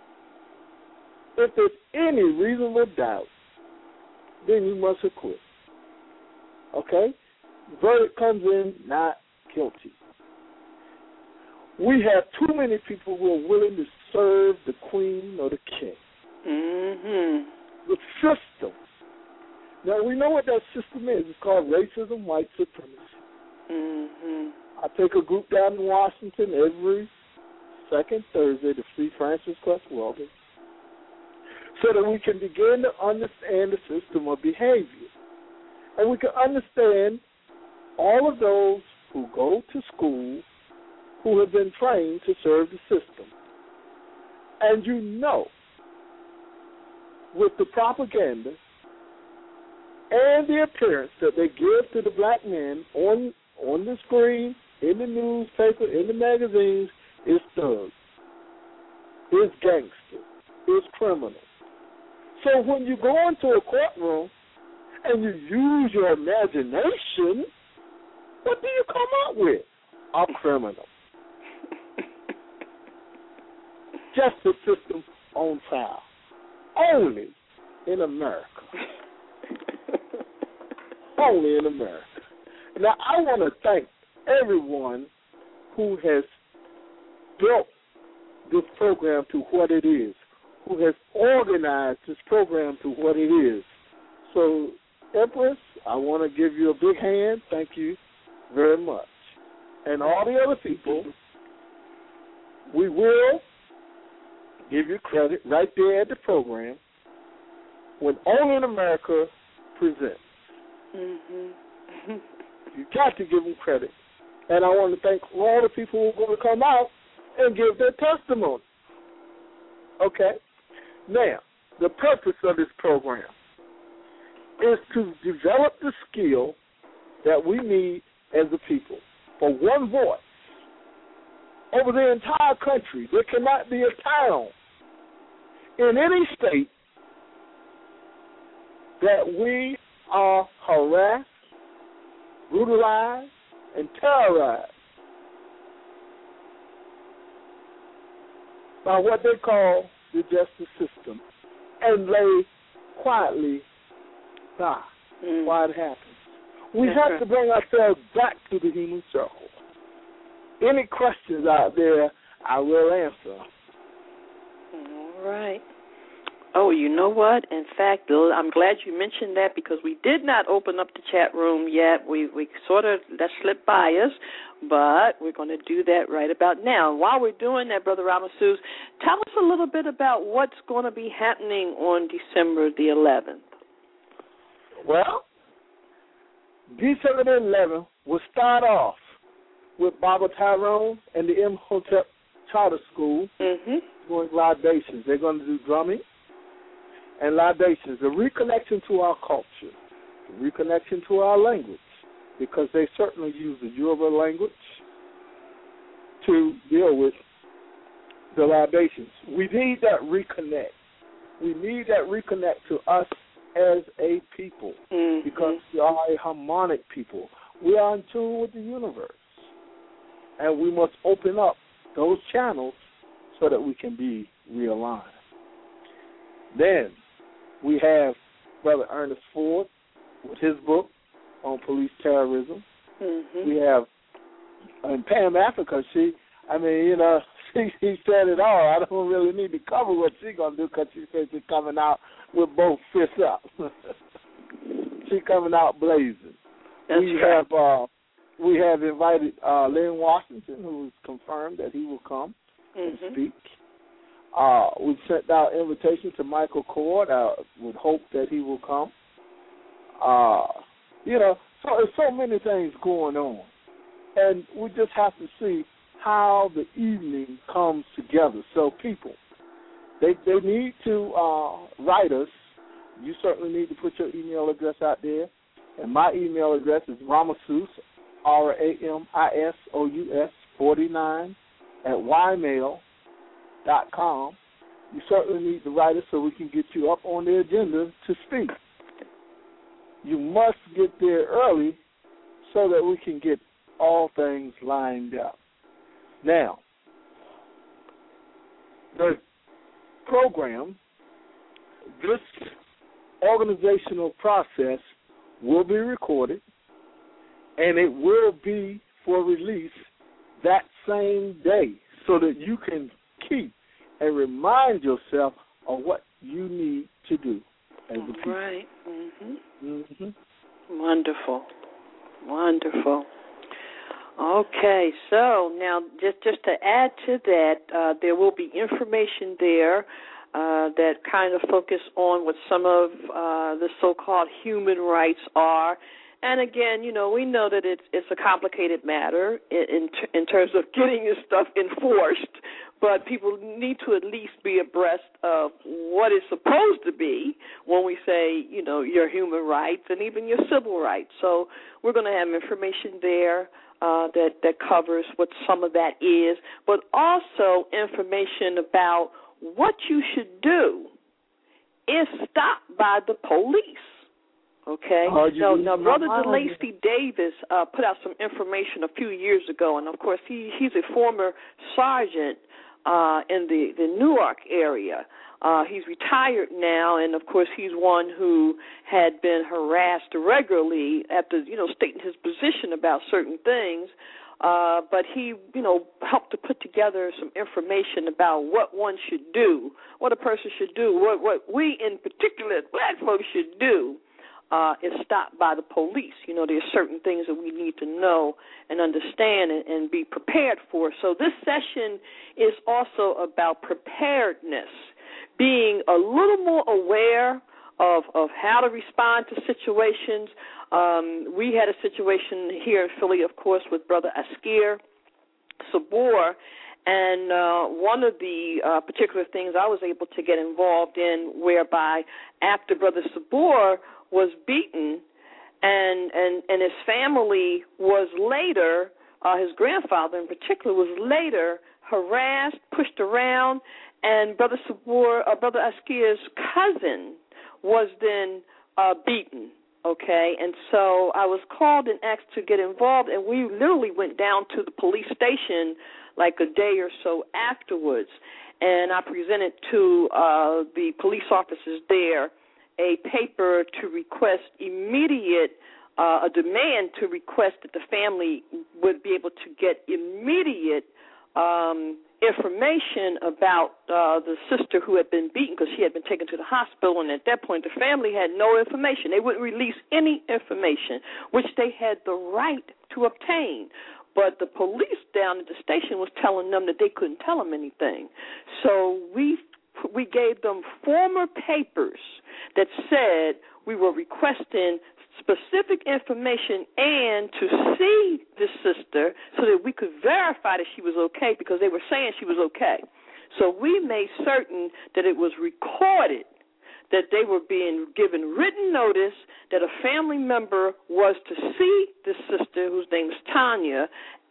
if there's any reasonable doubt, then you must acquit. Okay? Verdict comes in not guilty. We have too many people who are willing to serve the queen or the king. Mm-hmm. The system. Now, we know what that system is. It's called racism, white supremacy. Mm-hmm. I take a group down in Washington every second Thursday to see Francis Cress Weldon, so that we can begin to understand the system of behavior. And we can understand all of those who go to school who have been trained to serve the system. And you know, with the propaganda and the appearance that they give to the black men on, on the screen, in the newspaper, in the magazines, is thugs, is gangster, is criminal. So when you go into a courtroom and you use your imagination, what do you come up with? A criminal. Justice system on trial. Only in America. Only in America. Now, I want to thank everyone who has built this program to what it is, who has organized this program to what it is. So, Empress, I want to give you a big hand. Thank you very much. And all the other people, we will give you credit right there at the program when Only in America presents. Mm-hmm. You got to give them credit And I want to thank all the people who are going to come out and give their testimony. Okay? Now, the purpose of this program is to develop the skill that we need as a people for one voice. Over the entire country, there cannot be a town in any state that we are harassed, brutalized, and terrorized by what they call the justice system and lay quietly by mm. while it happens. We That's have right. to bring ourselves back to the human circle. Any questions out there, I will answer. All right. Oh, you know what? In fact, I'm glad you mentioned that because we did not open up the chat room yet. We we sort of, that slipped by us, but we're going to do that right about now. While we're doing that, Brother Ramasus, tell us a little bit about what's going to be happening on December the eleventh. Well, December the eleventh will start off with Baba Tyrone and the Imhotep Charter School mm-hmm. doing libations. They're going to do drumming and libations, a reconnection to our culture, a reconnection to our language, because they certainly use the Yoruba language to deal with the libations. We need that reconnect. We need that reconnect to us as a people, mm-hmm. because we are a harmonic people. We are in tune with the universe, and we must open up those channels so that we can be realigned. Then we have Brother Ernest Ford with his book on police terrorism. Mm-hmm. We have, and Pam Africa, she, I mean, you know, she, she said it all. I don't really need to cover what she's going to do because she said she's coming out with both fists up. She's coming out blazing. That's we right. have uh, we have invited uh, Lynn Washington, who has confirmed that he will come mm-hmm. and speak. Uh, we sent out invitation to Michael Cord. I would hope that he will come. Uh, you know, so there's so many things going on, and we just have to see how the evening comes together. So people, they they need to uh, write us. You certainly need to put your email address out there, and my email address is Ramasus, R A M I S O U S forty-nine at ymail dot com. You certainly need to write us so we can get you up on the agenda to speak. You must get there early so that we can get all things lined up. Now, the program, this organizational process will be recorded, and it will be for release that same day so that you can keep and remind yourself of what you need to do as a people. Right. Mm-hmm. Mm-hmm. Wonderful. Wonderful. Okay, so now just, just to add to that, uh, there will be information there uh, that kind of focus on what some of uh, the so-called human rights are. And again, you know, we know that it's it's a complicated matter in in, in terms of getting this stuff enforced, but people need to at least be abreast of what it's supposed to be when we say, you know, your human rights and even your civil rights. So we're going to have information there uh, that, that covers what some of that is, but also information about what you should do if stopped by the police. Okay. Oh, now, now, Brother DeLacy Davis uh, put out some information a few years ago, and of course, he he's a former sergeant uh, in the the Newark area. Uh, he's retired now, and of course, he's one who had been harassed regularly after you know stating his position about certain things. Uh, but he, you know, helped to put together some information about what one should do, what a person should do, what what we in particular black folks should do. Uh, is stopped by the police. You know, there's certain things that we need to know and understand and, and be prepared for. So this session is also about preparedness, being a little more aware of, of how to respond to situations, Um, we had a situation here in Philly, of course, with Brother Askir Sabor, and uh, one of the uh, particular things I was able to get involved in, whereby after Brother Sabor was beaten, and and, and his family was later, uh, his grandfather in particular, was later harassed, pushed around, and Brother Sabor, uh, Brother Askir's cousin was then uh, beaten. Okay, and so I was called and asked to get involved, and we literally went down to the police station like a day or so afterwards, and I presented to uh, the police officers there a paper to request immediate, uh, a demand to request that the family would be able to get immediate um, information about uh, the sister who had been beaten, because she had been taken to the hospital, and at that point the family had no information. They wouldn't release any information, which they had the right to obtain. But the police down at the station was telling them that they couldn't tell them anything. So we we gave them former papers that said we were requesting specific information and to see this sister so that we could verify that she was okay, because they were saying she was okay. So we made certain that it was recorded, that they were being given written notice that a family member was to see this sister, whose name is Tanya,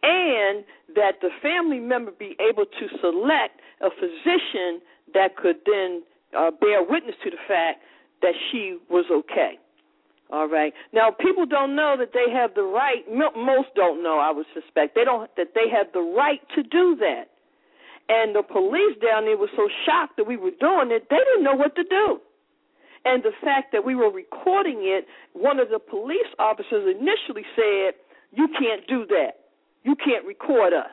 and that the family member be able to select a physician that could then uh, bear witness to the fact that she was okay. All right. Now, people don't know that they have the right. Most don't know, I would suspect. They don't that they have the right to do that. And the police down there were so shocked that we were doing it, they didn't know what to do. And the fact that we were recording it, one of the police officers initially said, "You can't do that. You can't record us."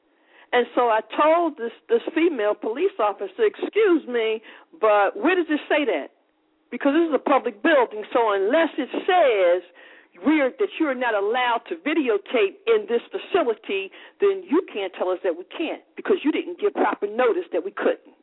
And so I told this this female police officer, "Excuse me, but where does it say that? Because this is a public building, so unless it says we're, that you're not allowed to videotape in this facility, then you can't tell us that we can't, because you didn't give proper notice that we couldn't."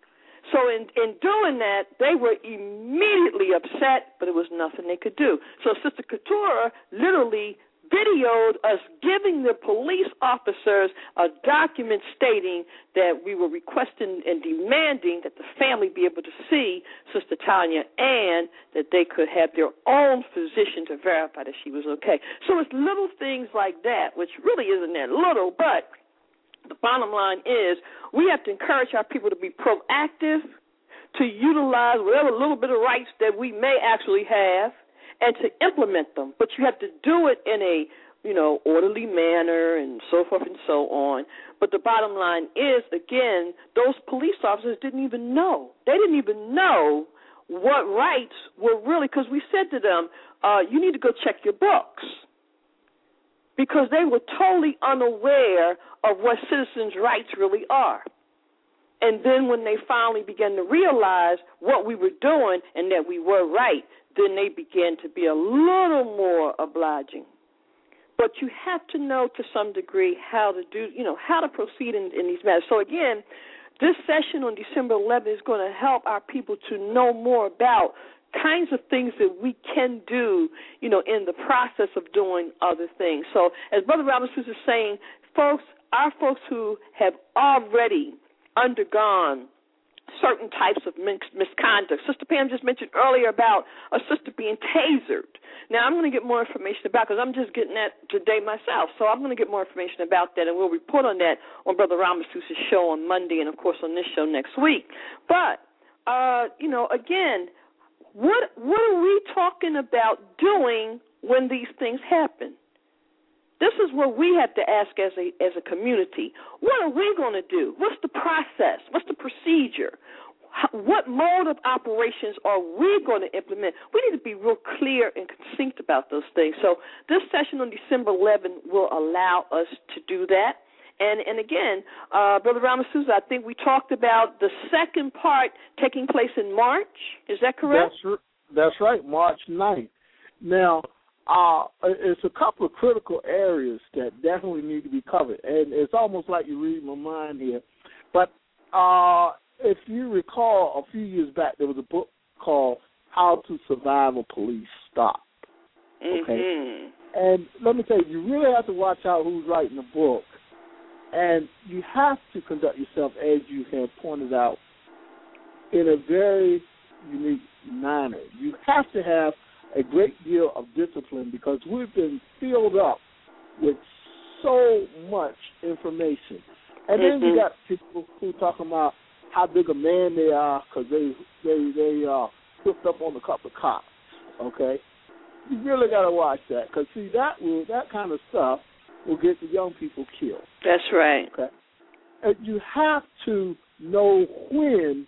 So in, in doing that, they were immediately upset, but it was nothing they could do. So Sister Keturah literally videoed us giving the police officers a document stating that we were requesting and demanding that the family be able to see Sister Tanya, and that they could have their own physician to verify that she was okay. So it's little things like that, which really isn't that little, but the bottom line is we have to encourage our people to be proactive, to utilize whatever little bit of rights that we may actually have, and to implement them. But you have to do it in a, you know, orderly manner and so forth and so on. But the bottom line is, again, those police officers didn't even know. They didn't even know what rights were really, because we said to them, uh, you need to go check your books, because they were totally unaware of what citizens' rights really are. And then when they finally began to realize what we were doing and that we were right, then they began to be a little more obliging. But you have to know to some degree how to do, you know, how to proceed in, in these matters. So again, this session on December eleventh is going to help our people to know more about kinds of things that we can do, you know, in the process of doing other things. So as Brother Robinson is saying, folks, our folks who have already undergone certain types of mis- misconduct. Sister Pam just mentioned earlier about a sister being tasered. Now, I'm going to get more information about, because I'm just getting that today myself, so I'm going to get more information about that, and we'll report on that on Brother Ramasus' show on Monday and, of course, on this show next week. But, uh, you know, again, what what are we talking about doing when these things happen? This is what we have to ask as a as a community. What are we going to do? What's the process? What's the procedure? How, what mode of operations are we going to implement? We need to be real clear and succinct about those things. So this session on December eleventh will allow us to do that. And, and again, uh, Brother Ramasusa, I think we talked about the second part taking place in March. Is that correct? That's, that's right, March ninth. Now, Uh, it's a couple of critical areas that definitely need to be covered, and it's almost like you read my mind here. But uh, if you recall, a few years back, there was a book called How to Survive a Police Stop. Okay? Mm-hmm. And let me tell you, you really have to watch out who's writing the book. And you have to conduct yourself, as you have pointed out, in a very unique manner. You have to have a great deal of discipline because we've been filled up with so much information. And then mm-hmm. you got people who talking about how big a man they are because they they they uh, hooked up on a couple of cops. Okay, you really got to watch that because see that will that kind of stuff will get the young people killed. That's right. Okay, and you have to know when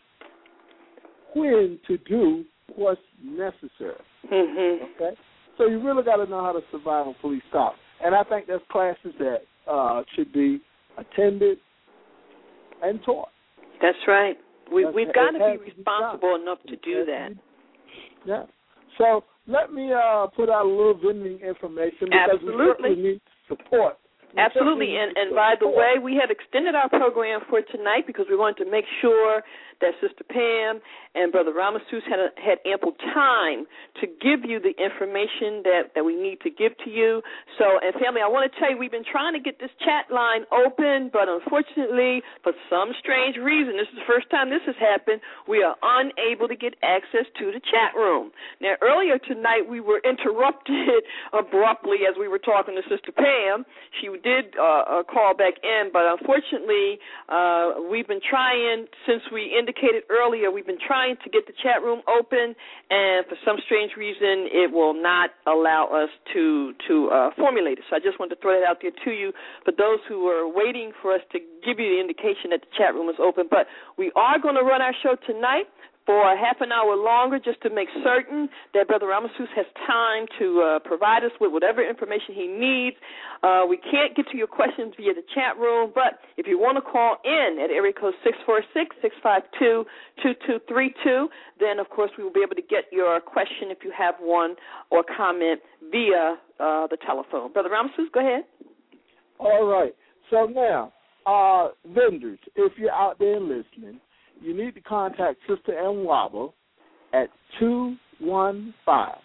when to do what's necessary. Mm-hmm. Okay, so you really got to know how to survive on police stop. And I think there's classes that uh, should be attended and taught. That's right. We, That's, we've got to be to responsible be enough to do that. Yeah. So let me uh, put out a little vending information because Absolutely. we certainly need support. We Absolutely. And, and by the way, we have extended our program for tonight because we wanted to make sure that Sister Pam and Brother Ramasus had a, had ample time to give you the information that, that we need to give to you. So, and family, I want to tell you, we've been trying to get this chat line open, but unfortunately, for some strange reason, this is the first time this has happened, we are unable to get access to the chat room. Now, earlier tonight, we were interrupted abruptly as we were talking to Sister Pam. She did uh, call back in, but unfortunately, uh, we've been trying, since we indicated earlier, we've been trying to get the chat room open, and for some strange reason, it will not allow us to to uh, formulate it. So I just wanted to throw that out there to you for those who are waiting for us to give you the indication that the chat room is open. But we are going to run our show tonight for a half an hour longer just to make certain that Brother Ramasus has time to uh, provide us with whatever information he needs. Uh, we can't get to your questions via the chat room, but if you want to call in at area code six four six, six five two, two two three two, then, of course, we will be able to get your question if you have one or comment via uh, the telephone. Brother Ramasus, go ahead. All right. So now, uh, vendors, if you're out there listening, you need to contact Sister M. Wobble at two one five,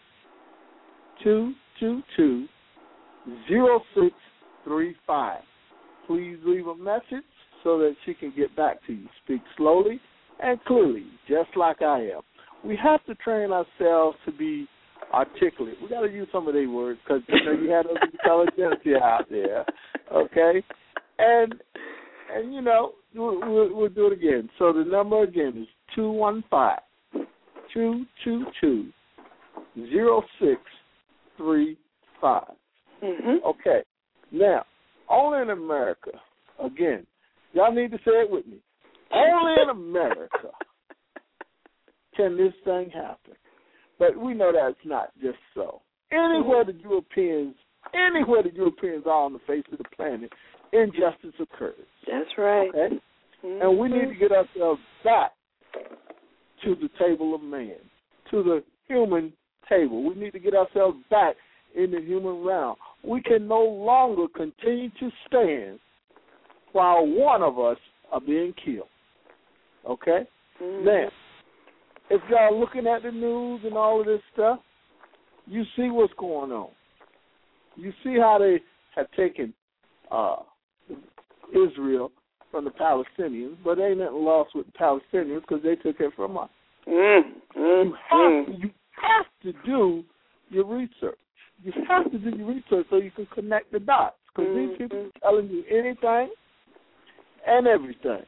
two two two, zero six three five. Please leave a message so that she can get back to you. Speak slowly and clearly, just like I am. We have to train ourselves to be articulate. We got to use some of their words because you know you have those intelligentsia out there, okay? And and you know we'll, we'll, we'll do it again. So the number again is two one five, two two two, zero six three five. Mm-hmm. Okay. Now, only in America. Again, y'all need to say it with me. Only in America can this thing happen. But we know that's not just so. Anywhere the Europeans, anywhere the Europeans are on the face of the planet, injustice occurs. That's right. Okay? Mm-hmm. And we need to get ourselves back to the table of man, to the human table. We need to get ourselves back in the human realm. We can no longer continue to stand while one of us are being killed. Okay? Mm-hmm. Now, if y'all looking at the news and all of this stuff, you see what's going on. You see how they have taken uh, Israel from the Palestinians, but ain't nothing lost with the Palestinians because they took it from us. Mm-hmm. You have to, you have to do your research. You have to do your research so you can connect the dots because mm-hmm. these people are telling you anything and everything.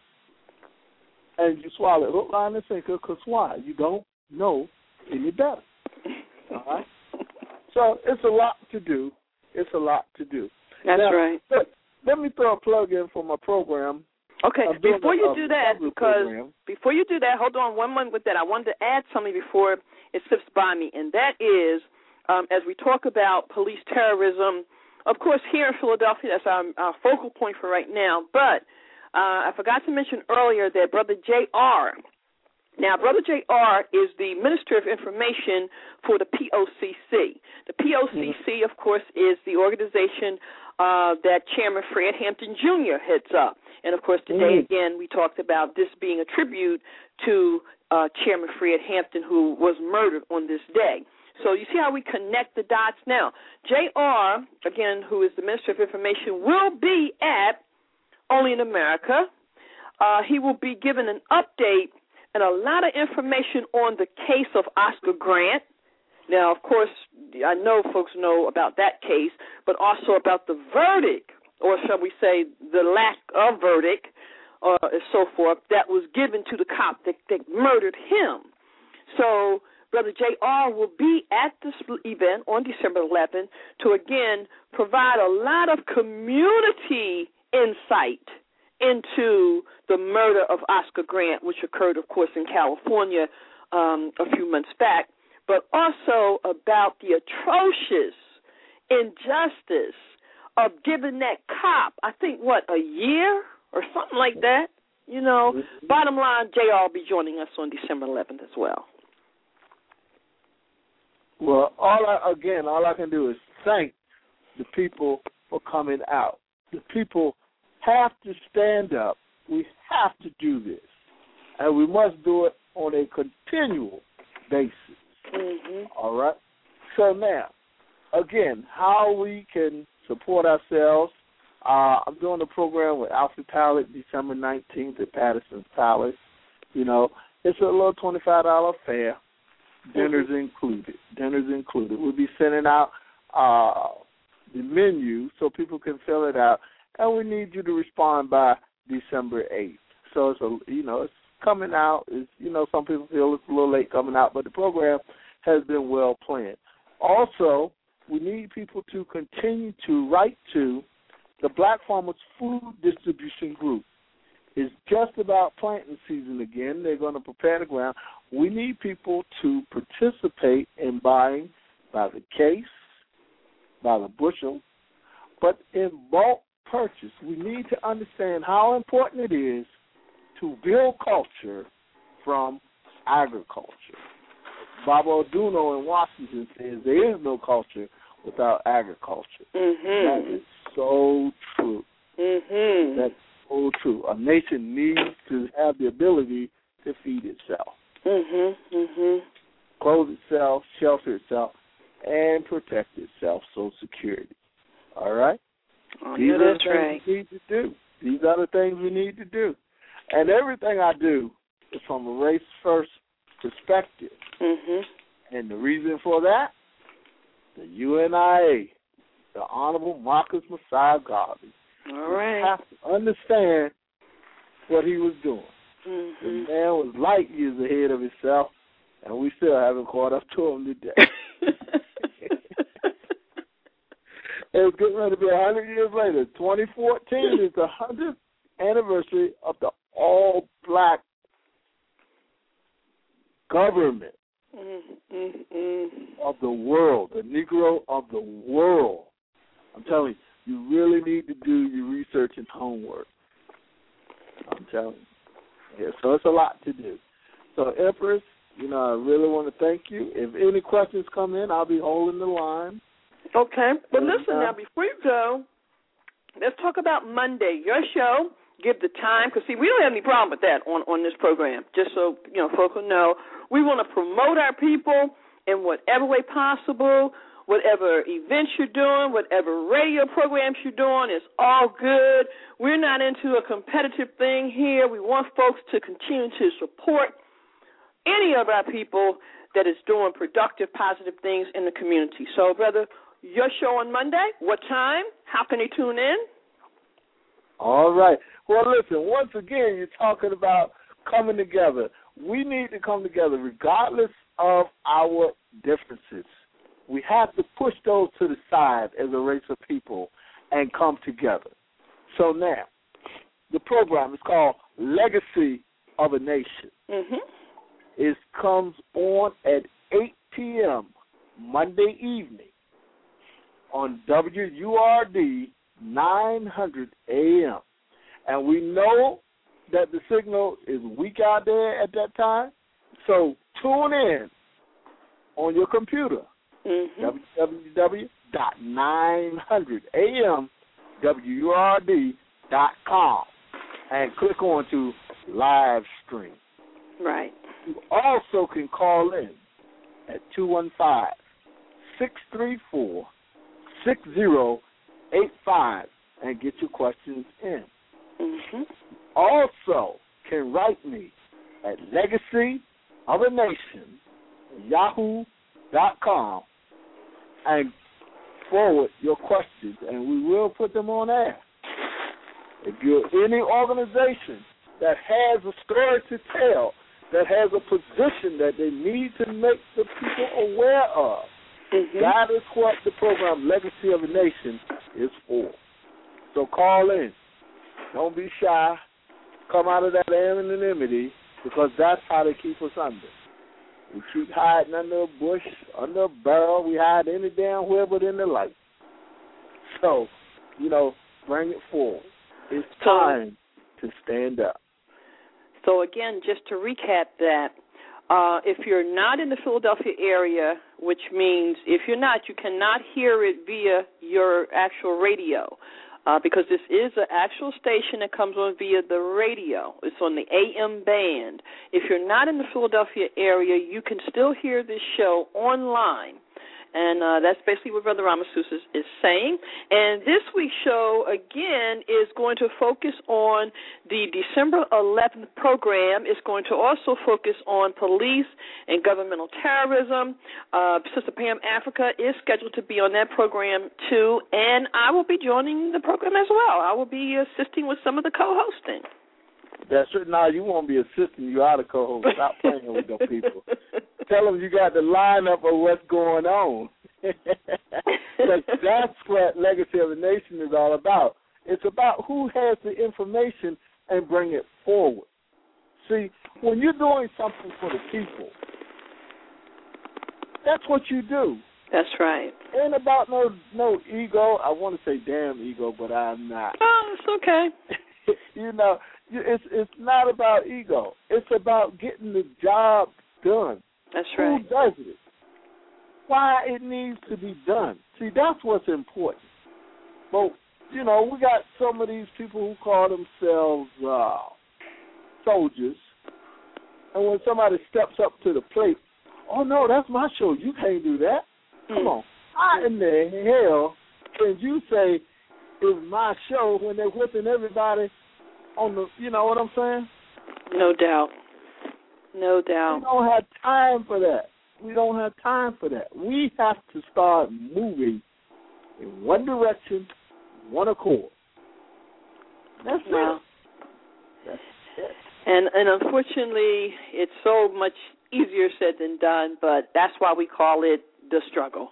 And you swallow it hook, line, and sinker because why? You don't know any better. All right? So it's a lot to do. It's a lot to do. That's now, right. Let, let me throw a plug in for my program. Okay, before you do that, because program. before you do that, hold on one moment with that. I wanted to add something before it slips by me, and that is, um, as we talk about police terrorism, of course, here in Philadelphia, that's our, our focal point for right now, but Uh, I forgot to mention earlier that Brother J R, now Brother J R is the Minister of Information for the P O C C. The P O C C, of course, is the organization uh, that Chairman Fred Hampton Junior heads up. And, of course, today, mm-hmm. again, we talked about this being a tribute to uh, Chairman Fred Hampton, who was murdered on this day. So you see how we connect the dots now. J R, again, who is the Minister of Information, will be at Only in America. Uh, he will be given an update and a lot of information on the case of Oscar Grant. Now, of course, I know folks know about that case, but also about the verdict, or shall we say the lack of verdict, uh, and so forth, that was given to the cop that, that murdered him. So Brother J R will be at this event on December eleventh to, again, provide a lot of community insight into the murder of Oscar Grant, which occurred, of course, in California um, a few months back, but also about the atrocious injustice of giving that cop, I think, what, a year or something like that? You know, mm-hmm. Bottom line, J R will be joining us on December eleventh as well. Well, all I, again, all I can do is thank the people for coming out. The people have to stand up. We have to do this, and we must do it on a continual basis. Mm-hmm. All right? So now, again, how we can support ourselves. Uh, I'm doing a program with Alfred Pallett December nineteenth at Patterson's Palace. You know, it's a little twenty-five dollars fare. Dinners mm-hmm. included. Dinners included. We'll be sending out uh, the menu so people can fill it out, and we need you to respond by December eighth. So it's a, you know, it's coming out. It's, you know, some people feel it's a little late coming out, but the program has been well planned. Also, we need people to continue to write to the Black Farmers Food Distribution Group. It's just about planting season again. They're going to prepare the ground. We need people to participate in buying by the case, by the bushel, but in bulk purchase. We need to understand how important it is to build culture from agriculture. Baba Oduno in Washington says there is no culture without agriculture. Mm-hmm. That is so true. Mm-hmm. That's so true. A nation needs to have the ability to feed itself, mm-hmm. Mm-hmm. clothe itself, shelter itself, and protect itself. So security. All right? Oh, These yeah, are the that's things right. we need to do. These are the things we need to do. And everything I do is from a race-first perspective. Mm-hmm. And the reason for that, the U N I A, the Honorable Marcus Messiah Garvey, all right, have to understand what he was doing. Mm-hmm. The man was light years ahead of himself, and we still haven't caught up to him today. It's getting ready to be one hundred years later. twenty fourteen is the hundredth anniversary of the all-black government mm-hmm. of the world, the Negro of the world. I'm telling you, you really need to do your research and homework. I'm telling you. Yeah, so it's a lot to do. So, Empress, you know, I really want to thank you. If any questions come in, I'll be holding the line. Okay. But and, listen, uh, now, before you go, let's talk about Monday. Your show, give the time, because, see, we don't have any problem with that on, on this program, just so, you know, folks will know. We want to promote our people in whatever way possible. Whatever events you're doing, whatever radio programs you're doing, it's all good. We're not into a competitive thing here. We want folks to continue to support any of our people that is doing productive, positive things in the community. So, brother, your show on Monday, what time? How can they tune in? All right. Well, listen, once again, you're talking about coming together. We need to come together regardless of our differences. We have to push those to the side as a race of people and come together. So now, the program is called Legacy of a Nation. Mm-hmm. It comes on at eight p.m. Monday evening on W U R D nine hundred A M. And we know that the signal is weak out there at that time, so tune in on your computer. Mm-hmm. w w w dot nine hundred A M W U R D dot com and click on to live stream. Right. You also can call in at two one five, six three four, six zero eight five and get your questions in. Mm-hmm. Also, can write me at legacy of a nation yahoo dot com and forward your questions, and we will put them on air. If you're any organization that has a story to tell, that has a position that they need to make the people aware of, mm-hmm. that is what the program Legacy of a Nation is for. So call in. Don't be shy. Come out of that anonymity, because that's how they keep us under. We keep hiding under a bush, under a barrel. We hide any damn where but in the light. So, you know, bring it forward. It's time to stand up. So, again, just to recap that, uh, if you're not in the Philadelphia area, which means if you're not, you cannot hear it via your actual radio, uh, because this is an actual station that comes on via the radio. It's on the A M band. If you're not in the Philadelphia area, you can still hear this show online. And uh, that's basically what Brother Ramasus is, is saying. And this week's show, again, is going to focus on the December eleventh program. It's going to also focus on police and governmental terrorism. Uh, Sister Pam Africa is scheduled to be on that program, too. And I will be joining the program as well. I will be assisting with some of the co-hosting. That's right. Now, you won't be assisting. You are the co-host. Stop playing with them people. Tell them you got the lineup of what's going on. Because that's what Legacy of a Nation is all about. It's about who has the information and bring it forward. See, when you're doing something for the people, that's what you do. That's right. Ain't about no no ego. I want to say damn ego, but I'm not. Oh, it's okay. You know, it's it's not about ego. It's about getting the job done. That's right. Who does it? Why it needs to be done. See, that's what's important. But, you know, we got some of these people who call themselves uh, soldiers, and when somebody steps up to the plate, oh, no, that's my show. You can't do that. Mm. Come on. How in the hell can you say it's my show when they're whipping everybody on the, you know what I'm saying? No doubt. No doubt. We don't have time for that. We don't have time for that. We have to start moving in one direction, one accord. That's wow. it. That's it. And and unfortunately, it's so much easier said than done, but that's why we call it the struggle.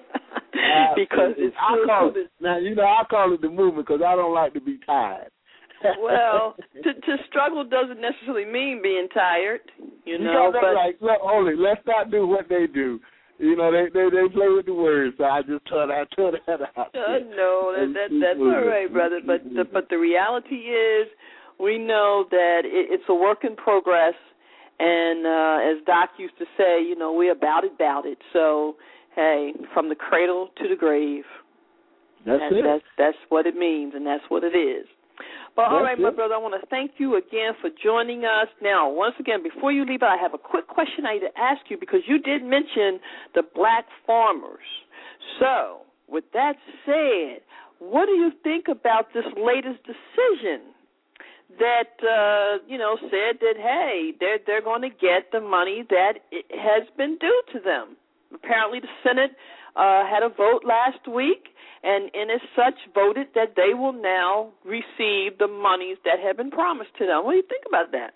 Because it's I call it, now, you know, I call it the movement because I don't like to be tired. Well, to, to struggle doesn't necessarily mean being tired, you know. You know but like, look, hold it, let's not do what they do. You know, they they, they play with the words, so I just tell that, tell that out. Uh, no, that, that that's all right, brother. But the, but the reality is, we know that it, it's a work in progress, and uh, as Doc used to say, you know, we're about it, about it. So, hey, from the cradle to the grave. That's, that's it. That's, that's what it means, and that's what it is. But all right, my brother, I want to thank you again for joining us. Now, once again, before you leave, I have a quick question I need to ask you because you did mention the black farmers. So, with that said, what do you think about this latest decision that, uh, you know, said that, hey, they're, they're going to get the money that it has been due to them? Apparently the Senate uh, had a vote last week, and, and as such voted that they will now receive the monies that have been promised to them. What do you think about that?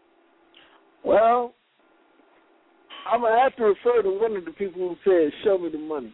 Well, I'm going to have to refer to one of the people who said, show me the money.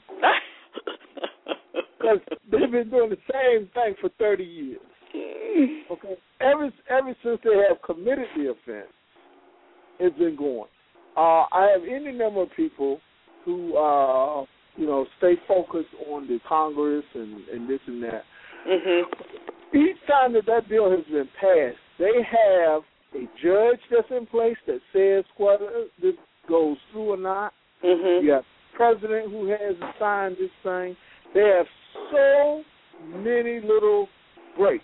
Because they've been doing the same thing for thirty years. Okay, ever, ever since they have committed the offense, it's been going. Uh, I have any number of people who, uh, you know, stay focused on the Congress and, and this and that. Mm-hmm. Each time that that bill has been passed, they have a judge that's in place that says whether this goes through or not. Mm-hmm. You have the president who has signed this thing. They have so many little breaks,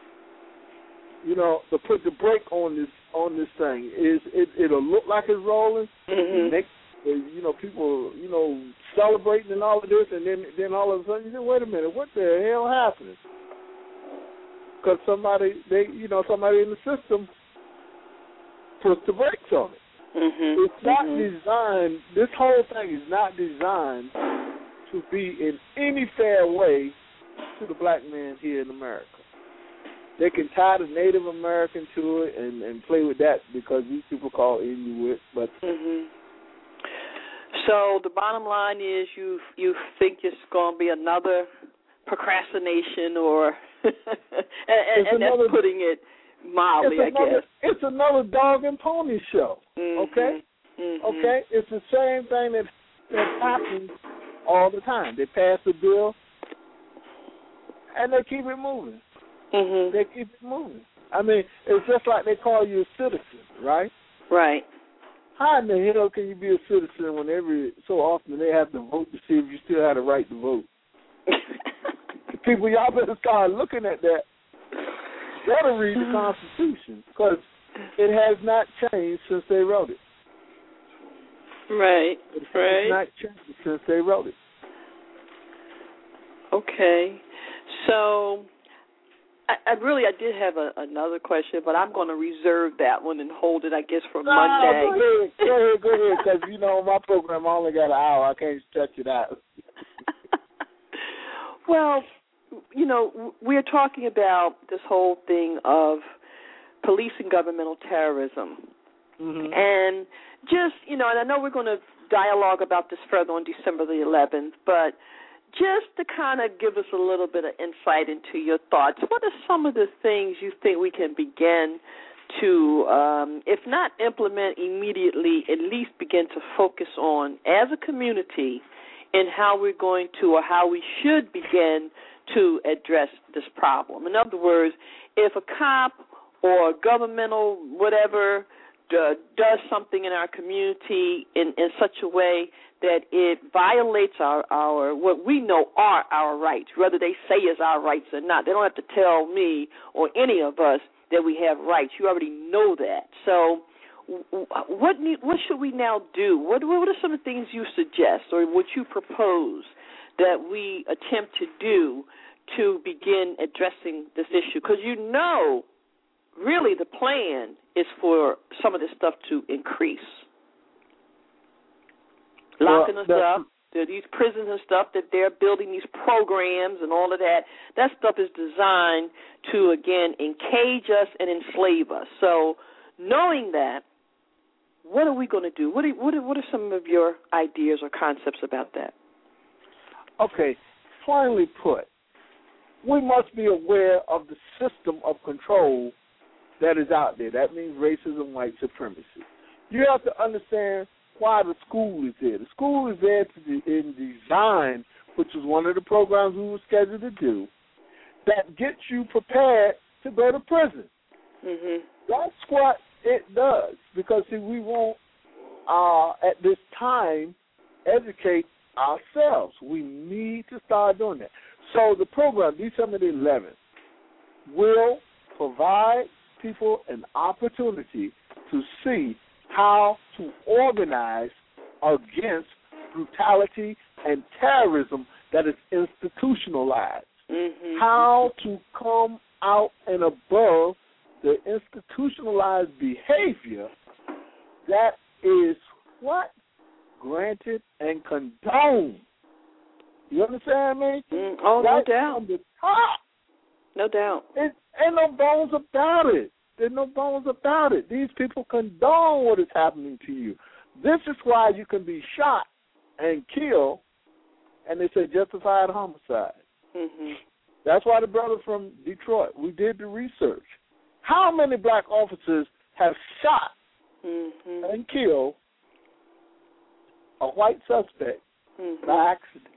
you know, to put the brake on this on this thing. Is it, it'll look like it's rolling. Mm-hmm. The next you know, people, you know, celebrating and all of this, and then then all of a sudden you say, wait a minute, what the hell happened? Because somebody, they, you know, somebody in the system puts the brakes on it. Mm-hmm. It's not mm-hmm. designed, this whole thing is not designed to be in any fair way to the black man here in America. They can tie the Native American to it and, and play with that because these people call Inuit. But mm-hmm. So the bottom line is you you think it's going to be another procrastination or, and, and, and another, that's putting it mildly, I another, guess. It's another dog and pony show, mm-hmm. okay? Mm-hmm. Okay? It's the same thing that, that happens all the time. They pass a bill, and they keep it moving. Mm-hmm. They keep it moving. I mean, it's just like they call you a citizen, right? Right. How in the hell can you be a citizen when every so often they have to vote to see if you still have the right to vote? People, y'all better start looking at that. You better read the Constitution because it has not changed since they wrote it. Right, it right. It's not changed since they wrote it. Okay. So, I, I really, I did have a, another question, but I'm going to reserve that one and hold it, I guess, for no, Monday. Go ahead, go ahead, go ahead, because, you know, my program I only got an hour. I can't stretch it out. Well, you know, we're talking about this whole thing of policing governmental terrorism. Mm-hmm. And just, you know, and I know we're going to dialogue about this further on December the eleventh, but just to kind of give us a little bit of insight into your thoughts, what are some of the things you think we can begin to, um, if not implement immediately, at least begin to focus on as a community in how we're going to or how we should begin to address this problem? In other words, if a cop or governmental whatever uh, does something in our community in, in such a way that it violates our, our what we know are our rights, whether they say is our rights or not. They don't have to tell me or any of us that we have rights. You already know that. So what need, what should we now do? What, what are some of the things you suggest or what you propose that we attempt to do to begin addressing this issue? Because you know, really the plan is for some of this stuff to increase. Locking well, us up, there are these prisons and stuff that they're building these programs and all of that. That stuff is designed to, again, encage us and enslave us. So knowing that, what are we going to do? What are, what are, what are some of your ideas or concepts about that? Okay, plainly put, we must be aware of the system of control that is out there. That means racism, white supremacy. You have to understand why the school is there. The school is there to be in design, which is one of the programs we were scheduled to do, that gets you prepared to go to prison. Mm-hmm. That's what it does. Because, see, we won't, uh, at this time, educate ourselves. We need to start doing that. So the program, December the eleventh, will provide people an opportunity to see how to organize against brutality and terrorism that is institutionalized. Mm-hmm. How to come out and above the institutionalized behavior that is what? Granted and condoned. You understand me? Mm, oh, That's no doubt. From the top. No doubt. It ain't no bones about it. There's no bones about it. These people condone what is happening to you. This is why you can be shot and killed, and they say justified homicide. Mm-hmm. That's why the brother from Detroit, we did the research. How many black officers have shot mm-hmm. and killed a white suspect mm-hmm. by accident?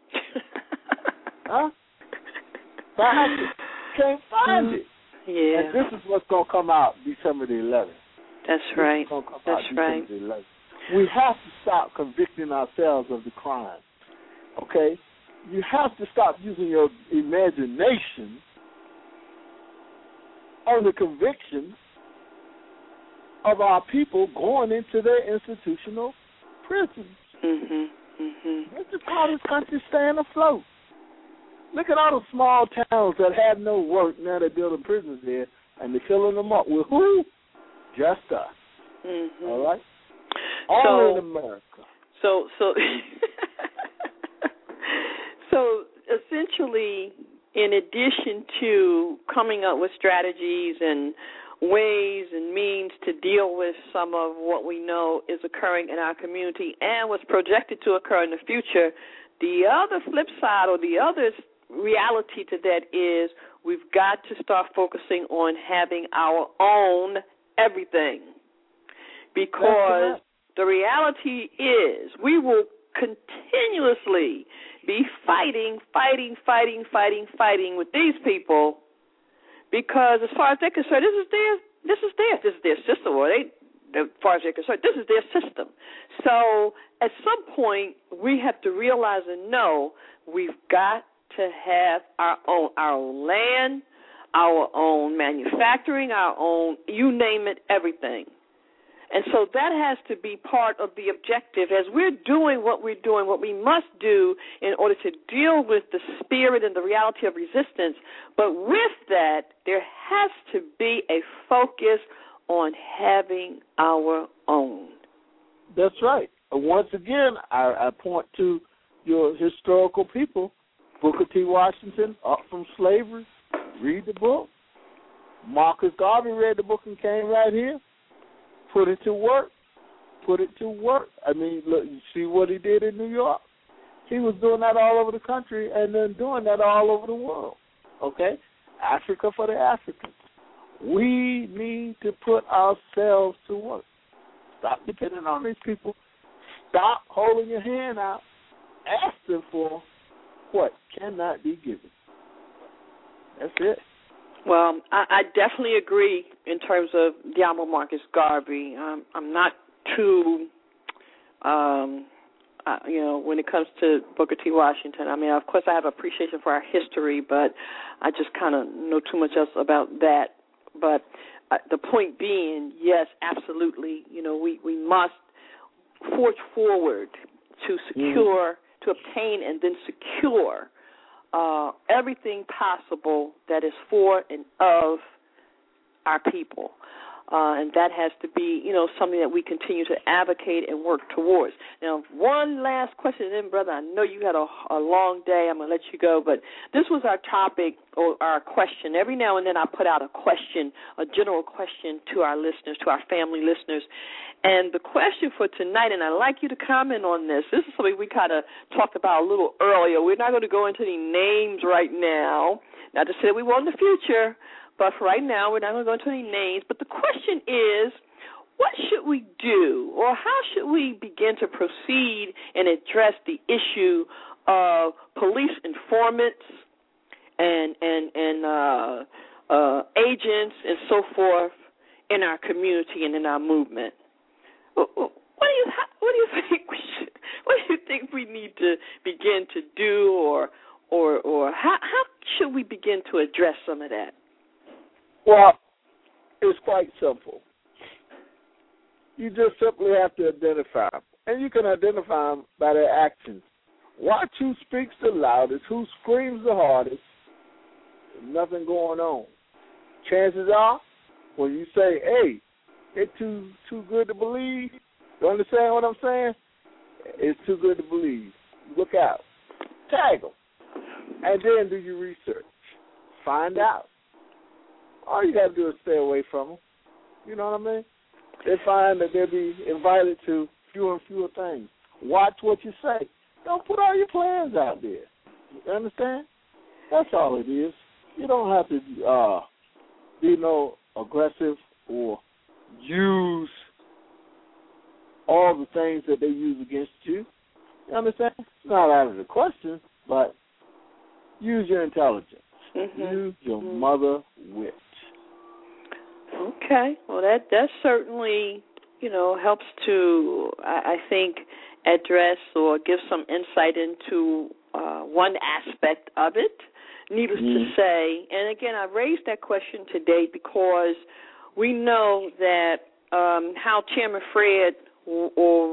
Huh? By accident. Can't find it. Yeah. And this is what's going to come out December the eleventh. That's this right. Is gonna come That's out right. December the eleventh. We have to stop convicting ourselves of the crime. Okay? You have to stop using your imagination on the conviction of our people going into their institutional prisons. Mm-hmm. Mm-hmm. This is how this country's staying afloat. Look at all the small towns that have no work. Now they're building prisons there, and they're filling them up with who? Just us. Mm-hmm. All right? All so, in America. So, so, so essentially, in addition to coming up with strategies and ways and means to deal with some of what we know is occurring in our community and what's projected to occur in the future, the other flip side or the other reality to that is we've got to start focusing on having our own everything, because the reality is we will continuously be fighting, fighting, fighting, fighting, fighting with these people, because as far as they're concerned, this is their, this is their, this is their system. Or they, as far as they're concerned, this is their system. So at some point, we have to realize and know we've got to have our own, our own land, our own manufacturing, our own, you name it, everything. And so that has to be part of the objective. As we're doing what we're doing, what we must do in order to deal with the spirit and the reality of resistance, but with that, there has to be a focus on having our own. That's right. Once again, I, I point to your historical people, Booker T. Washington, Up from Slavery. Read the book. Marcus Garvey read the book and came right here. Put it to work. Put it to work. I mean, look, you see what he did in New York? He was doing that all over the country and then doing that all over the world. Okay? Africa for the Africans. We need to put ourselves to work. Stop depending on these people. Stop holding your hand out. Ask them for what cannot be given. That's it. Well, I, I definitely agree in terms of the Honorable Marcus Garvey. Um, I'm not too, um, uh, you know, when it comes to Booker T. Washington. I mean, of course, I have appreciation for our history, but I just kind of know too much else about that. But uh, the point being, yes, absolutely, you know, we, we must forge forward to secure, mm. to obtain and then secure Uh, everything possible that is for and of our people. Uh, and that has to be, you know, something that we continue to advocate and work towards. Now, one last question, then, brother, I know you had a, a long day. I'm going to let you go, but this was our topic or our question. Every now and then I put out a question, a general question to our listeners, to our family listeners. And the question for tonight, and I'd like you to comment on this, this is something we kind of talked about a little earlier. We're not going to go into any names right now, not to say that we will in the future, but for right now, we're not going to go into any names. But the question is, what should we do, or how should we begin to proceed and address the issue of police informants and and and uh, uh, agents and so forth in our community and in our movement? What do you what do you think we should, what do you think we need to begin to do, or or or how how should we begin to address some of that? Well, it's quite simple. You just simply have to identify them. And you can identify them by their actions. Watch who speaks the loudest, who screams the hardest. There's nothing going on. Chances are, when you say, hey, it's too too good to believe, you understand what I'm saying? It's too good to believe. Look out. Tag them. And then do your research. Find out. All you got to do is stay away from them. You know what I mean? They find that they'll be invited to fewer and fewer things. Watch what you say. Don't put all your plans out there. You understand? That's all it is. You don't have to uh, be no aggressive or use all the things that they use against you. You understand? It's not out of the question, but use your intelligence. Mm-hmm. Use your mm-hmm. mother wit. Okay. Well, that, that certainly, you know, helps to, I, I think, address or give some insight into uh, one aspect of it. Needless mm-hmm. to say, and again, I raised that question today because we know that um, how Chairman Fred or, or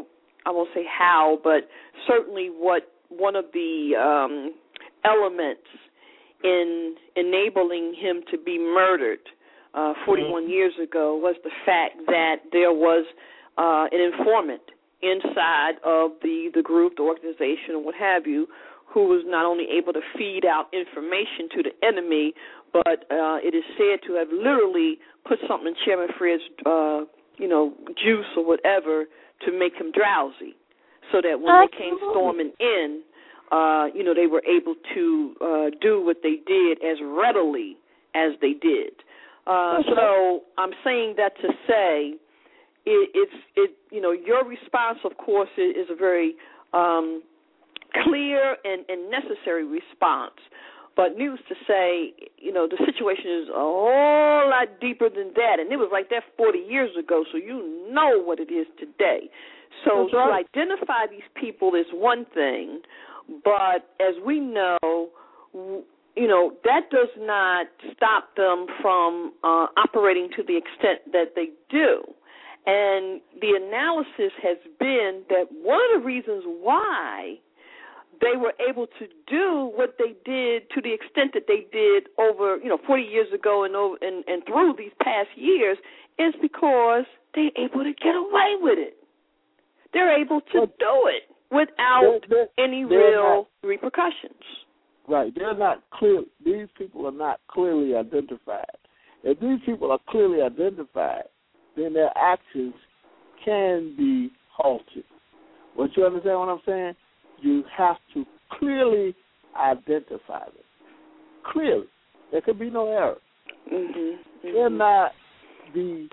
I won't say how, but certainly what one of the um, elements in enabling him to be murdered uh, forty-one mm-hmm. years ago was the fact that there was uh, an informant inside of the, the group, the organization, or what have you, who was not only able to feed out information to the enemy, but uh, it is said to have literally put something in Chairman Fred's, uh, you know, juice or whatever to make him drowsy, so that when Absolutely. They came storming in, uh, you know, they were able to uh, do what they did as readily as they did. Uh, so I'm saying that to say it, it's, it, you know, your response, of course, is a very um, clear and, and necessary response. But needless to say, you know, the situation is a whole lot deeper than that. And it was like that forty years ago, so you know what it is today. So right. to identify these people is one thing, but as we know, you know, that does not stop them from uh, operating to the extent that they do. And the analysis has been that one of the reasons why they were able to do what they did to the extent that they did over, you know, forty years ago and over, and, and through these past years is because they're able to get away with it. They're able to but do it without they're, they're, any they're real not, repercussions. Right. They're not clear. These people are not clearly identified. If these people are clearly identified, then their actions can be halted. But you understand what I'm saying? You have to clearly identify them. Clearly. There could be no error. Mm-hmm, mm-hmm. They're not be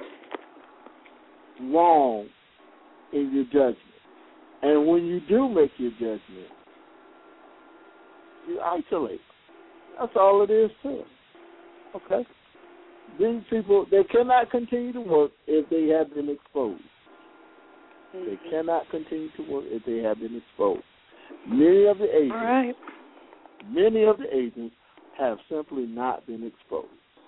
wrong in your judgment. And when you do make your judgment, you isolate. That's all it is to it. Okay? These people, they cannot continue to work if they have been exposed. Mm-hmm. They cannot continue to work if they have been exposed. Many of the agents, all right. many of the agents have simply not been exposed.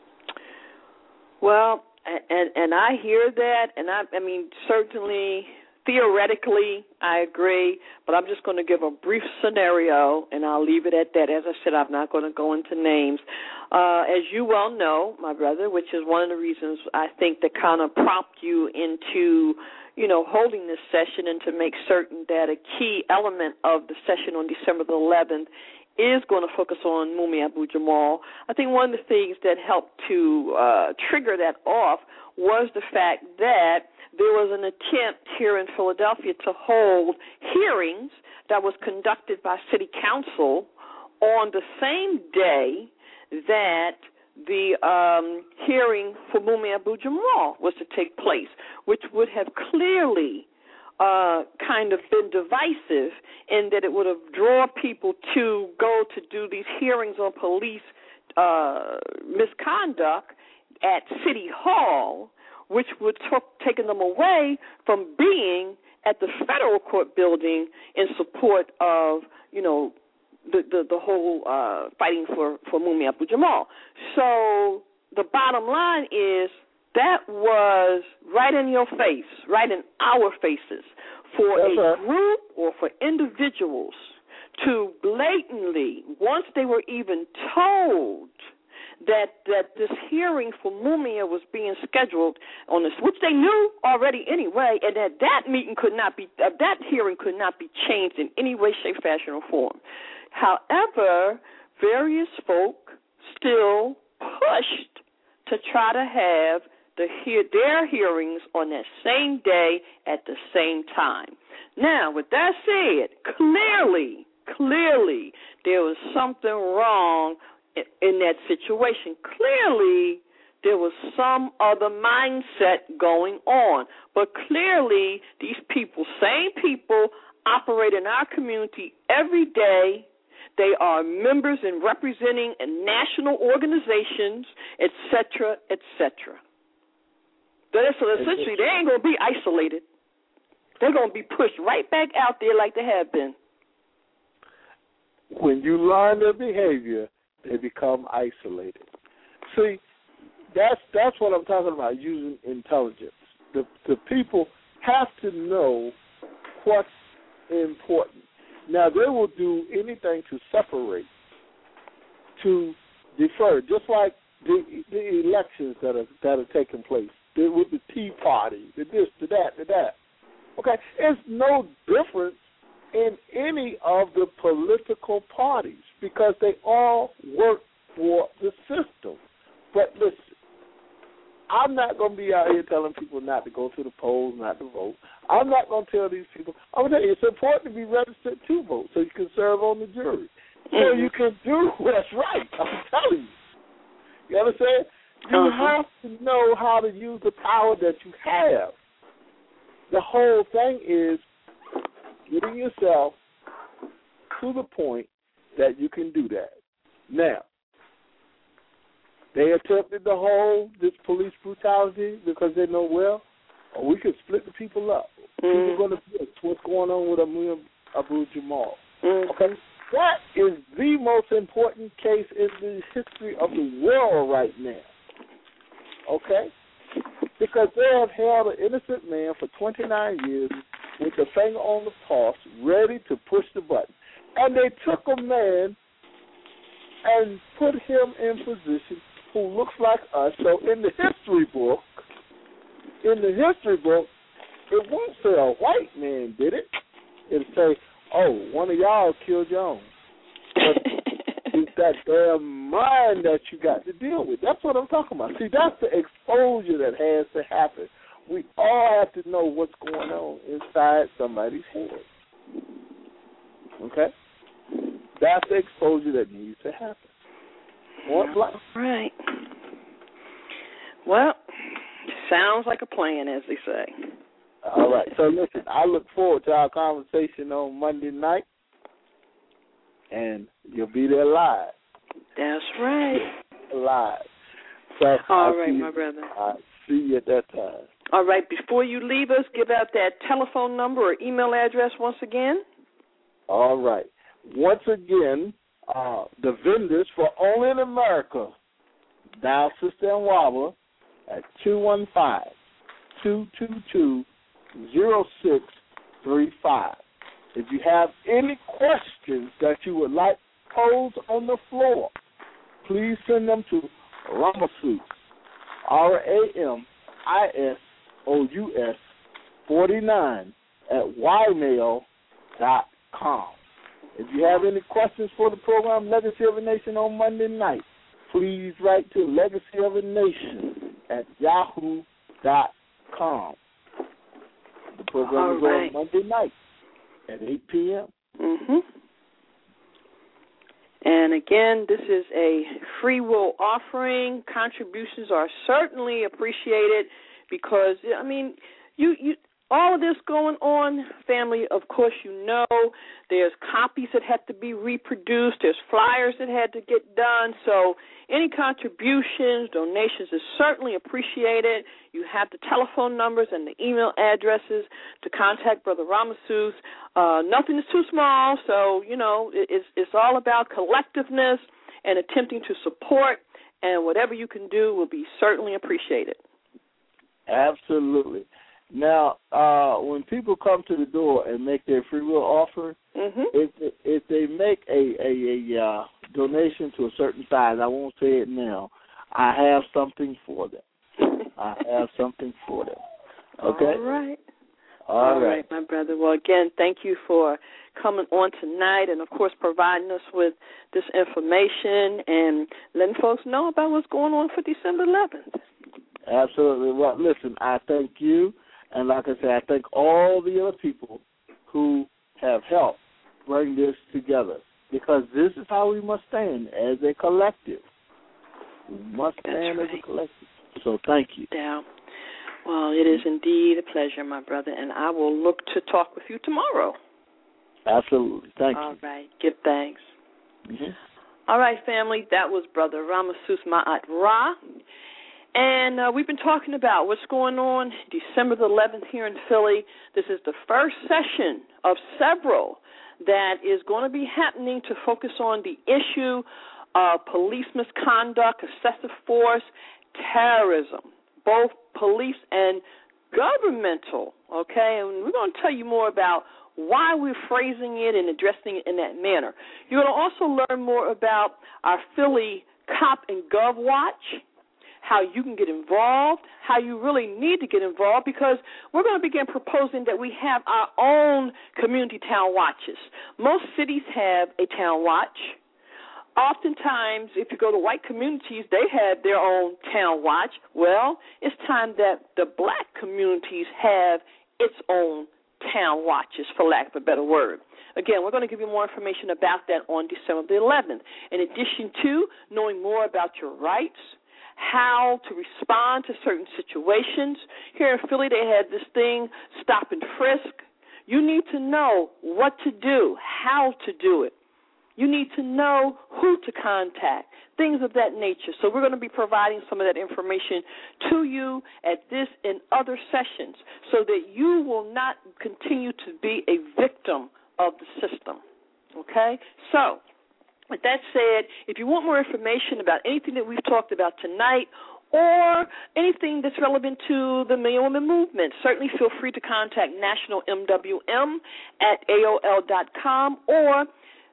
Well, and and I hear that, and I, I mean, certainly, theoretically, I agree, but I'm just going to give a brief scenario, and I'll leave it at that. As I said, I'm not going to go into names. Uh, as you well know, my brother, which is one of the reasons I think that kind of prompt you into, you know, holding this session and to make certain that a key element of the session on December the eleventh is going to focus on Mumia Abu-Jamal. I think one of the things that helped to uh, trigger that off was the fact that there was an attempt here in Philadelphia to hold hearings that was conducted by City Council on the same day that the um, hearing for Mumia Abu-Jamal was to take place, which would have clearly uh, kind of been divisive in that it would have drawn people to go to do these hearings on police uh, misconduct at City Hall, which would have taken them away from being at the federal court building in support of, you know, the the, the whole uh, fighting for, for Mumia Abu-Jamal. So the bottom line is that was right in your face, right in our faces, for That's a right. group or for individuals to blatantly, once they were even told that that this hearing for Mumia was being scheduled on this, which they knew already anyway, and that that meeting could not be, uh, that hearing could not be changed in any way, shape, fashion, or form. However, various folk still pushed to try to have the hear their hearings on that same day at the same time. Now, with that said, clearly, clearly there was something wrong in that situation. Clearly, there was some other mindset going on. But clearly, these people, same people, operate in our community every day. They are members and representing national organizations, et cetera, et cetera. So essentially, they ain't going to be isolated. They're going to be pushed right back out there like they have been. When you learn their behavior, they become isolated. See, that's that's what I'm talking about, using intelligence. The the people have to know what's important. Now, they will do anything to separate, to defer, just like the, the elections that are that are taking place the, with the Tea Party, the this, the that, the that. Okay, it's no difference in any of the political parties because they all work for the system. But listen, I'm not going to be out here telling people not to go to the polls, not to vote. I'm not going to tell these people. I'm going to tell you, it's important to be registered to vote so you can serve on the jury. So you can do what's right. I'm telling you. You understand? You uh-huh. have to know how to use the power that you have. The whole thing is getting yourself to the point that you can do that. Now, they attempted to hold this police brutality because they know, well, or we could split the people up. Mm-hmm. People are going to fix what's going on with Amir Abu Jamal. Mm-hmm. Okay? That is the most important case in the history of the world right now. Okay? Because they have held an innocent man for twenty-nine years with the finger on the pulse, ready to push the button. And they took a man and put him in position who looks like us. So in the history book, in the history book, it won't say a white man did it. It'll say, oh, one of y'all killed your own. But it's that damn mind that you got to deal with. That's what I'm talking about. See, that's the exposure that has to happen. We all have to know what's going on inside somebody's head. Okay? That's the exposure that needs to happen. Point blank. Right. Well, sounds like a plan, as they say. All right. So, listen, I look forward to our conversation on Monday night, and you'll be there live. That's right. Live. So All I'll right, my you, brother. I'll see you at that time. All right. Before you leave us, give out that telephone number or email address once again. All right. Once again, uh, the vendors for Only in America, dial Sister Nwaba at two one five, two two two, zero six three five. If you have any questions that you would like posed on the floor, please send them to Ramasus, R A M I S O U S forty-nine at y mail dot com. If you have any questions for the program Legacy of a Nation on Monday night, please write to Legacy of a Nation at yahoo dot com. The program is right. on Monday night at eight p.m. Mm-hmm. And again, this is a free will offering. Contributions are certainly appreciated because, I mean, you, you all of this going on, family, of course you know, there's copies that have to be reproduced, there's flyers that had to get done, so any contributions, donations is certainly appreciated. You have the telephone numbers and the email addresses to contact Brother Ramasus. Uh, nothing is too small, so, you know, it, it's, it's all about collectiveness and attempting to support, and whatever you can do will be certainly appreciated. Absolutely. Now, uh, when people come to the door and make their free will offer, mm-hmm. if if they make a a, a uh, donation to a certain size, I won't say it now, I have something for them. I have something for them. Okay? All right. All, All right. right, my brother. Well, again, thank you for coming on tonight and, of course, providing us with this information and letting folks know about what's going on for December eleventh. Absolutely. Well, listen, I thank you. And like I said, I thank all the other people who have helped bring this together because this is how we must stand as a collective. We must stand right. as a collective. So thank you. Yeah. Well, it is indeed a pleasure, my brother, and I will look to talk with you tomorrow. Absolutely. Thank all you. All right. Give thanks. Mm-hmm. All right, family. That was Brother Ramasus Ma'at Ra. And uh, we've been talking about what's going on December the eleventh here in Philly. This is the first session of several that is going to be happening to focus on the issue of police misconduct, excessive force, terrorism. Both police and government instrumental, okay? And we're going to tell you more about why we're phrasing it and addressing it in that manner. You're going to also learn more about our Philly Cop and Gov Watch, how you can get involved, how you really need to get involved, because we're going to begin proposing that we have our own community town watches. Most cities have a town watch. Oftentimes, if you go to white communities, they have their own town watch. Well, it's time that the black communities have its own town watches, for lack of a better word. Again, we're going to give you more information about that on December the eleventh. In addition to knowing more about your rights, how to respond to certain situations. Here in Philly, they had this thing, stop and frisk. You need to know what to do, how to do it. You need to know who to contact, things of that nature. So we're going to be providing some of that information to you at this and other sessions so that you will not continue to be a victim of the system, okay? So with that said, if you want more information about anything that we've talked about tonight or anything that's relevant to the Million Woman Movement, certainly feel free to contact National M W M at A O L dot com or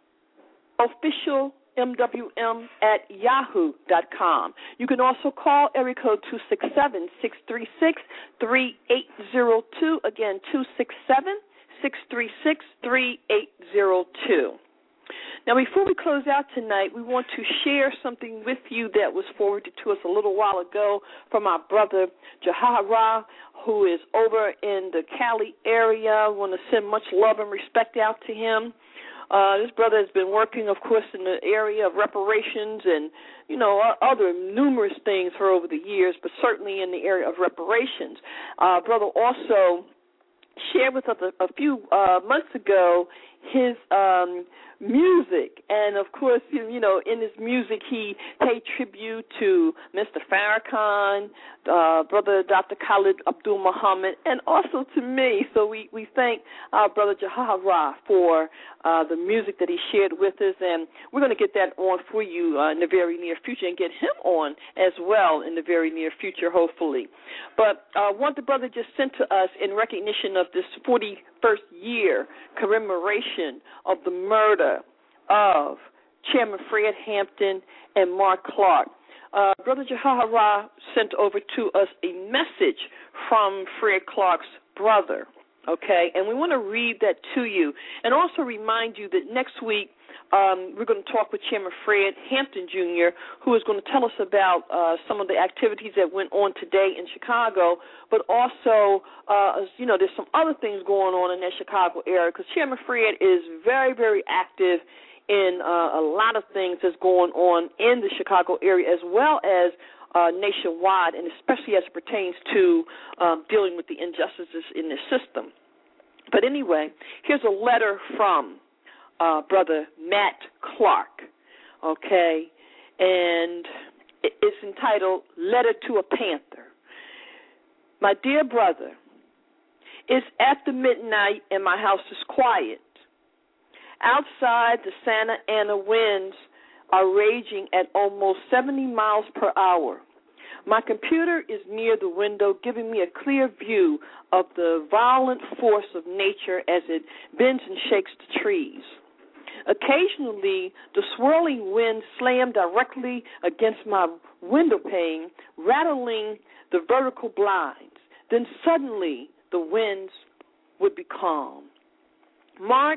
official M W M at yahoo dot com. You can also call area code two six seven, six three six, three eight zero two. Again, two six seven, six three six, three eight zero two. Now, before we close out tonight, we want to share something with you that was forwarded to us a little while ago from our brother Jahara, who is over in the Cali area. We want to send much love and respect out to him. Uh, this brother has been working, of course, in the area of reparations and, you know, other numerous things for over the years, but certainly in the area of reparations. Uh, brother also shared with us a, a few uh, months ago his um, music, and of course, you know, in his music he paid tribute to Mister Farrakhan, uh, Brother Doctor Khalid Abdul Muhammad, and also to me. So we, we thank our Brother Jahara for uh, the music that he shared with us, and we're going to get that on for you uh, in the very near future and get him on as well in the very near future, hopefully. But uh, what the brother just sent to us in recognition of this forty-first year commemoration of the murder of Chairman Fred Hampton and Mark Clark. Uh, Brother Jahara sent over to us a message from Fred Clark's brother, okay? And we want to read that to you and also remind you that next week um, we're going to talk with Chairman Fred Hampton, Junior, who is going to tell us about uh, some of the activities that went on today in Chicago, but also, uh, you know, there's some other things going on in that Chicago area because Chairman Fred is very, very active in uh, a lot of things that's going on in the Chicago area as well as uh, nationwide, and especially as it pertains to um, dealing with the injustices in the system. But anyway, here's a letter from uh, Brother Matt Clark, okay, and it's entitled Letter to a Panther. My dear brother, it's after midnight and my house is quiet. Outside, the Santa Ana winds are raging at almost seventy miles per hour. My computer is near the window, giving me a clear view of the violent force of nature as it bends and shakes the trees. Occasionally, the swirling wind slammed directly against my window pane, rattling the vertical blinds. Then suddenly, the winds would be calm. Mark,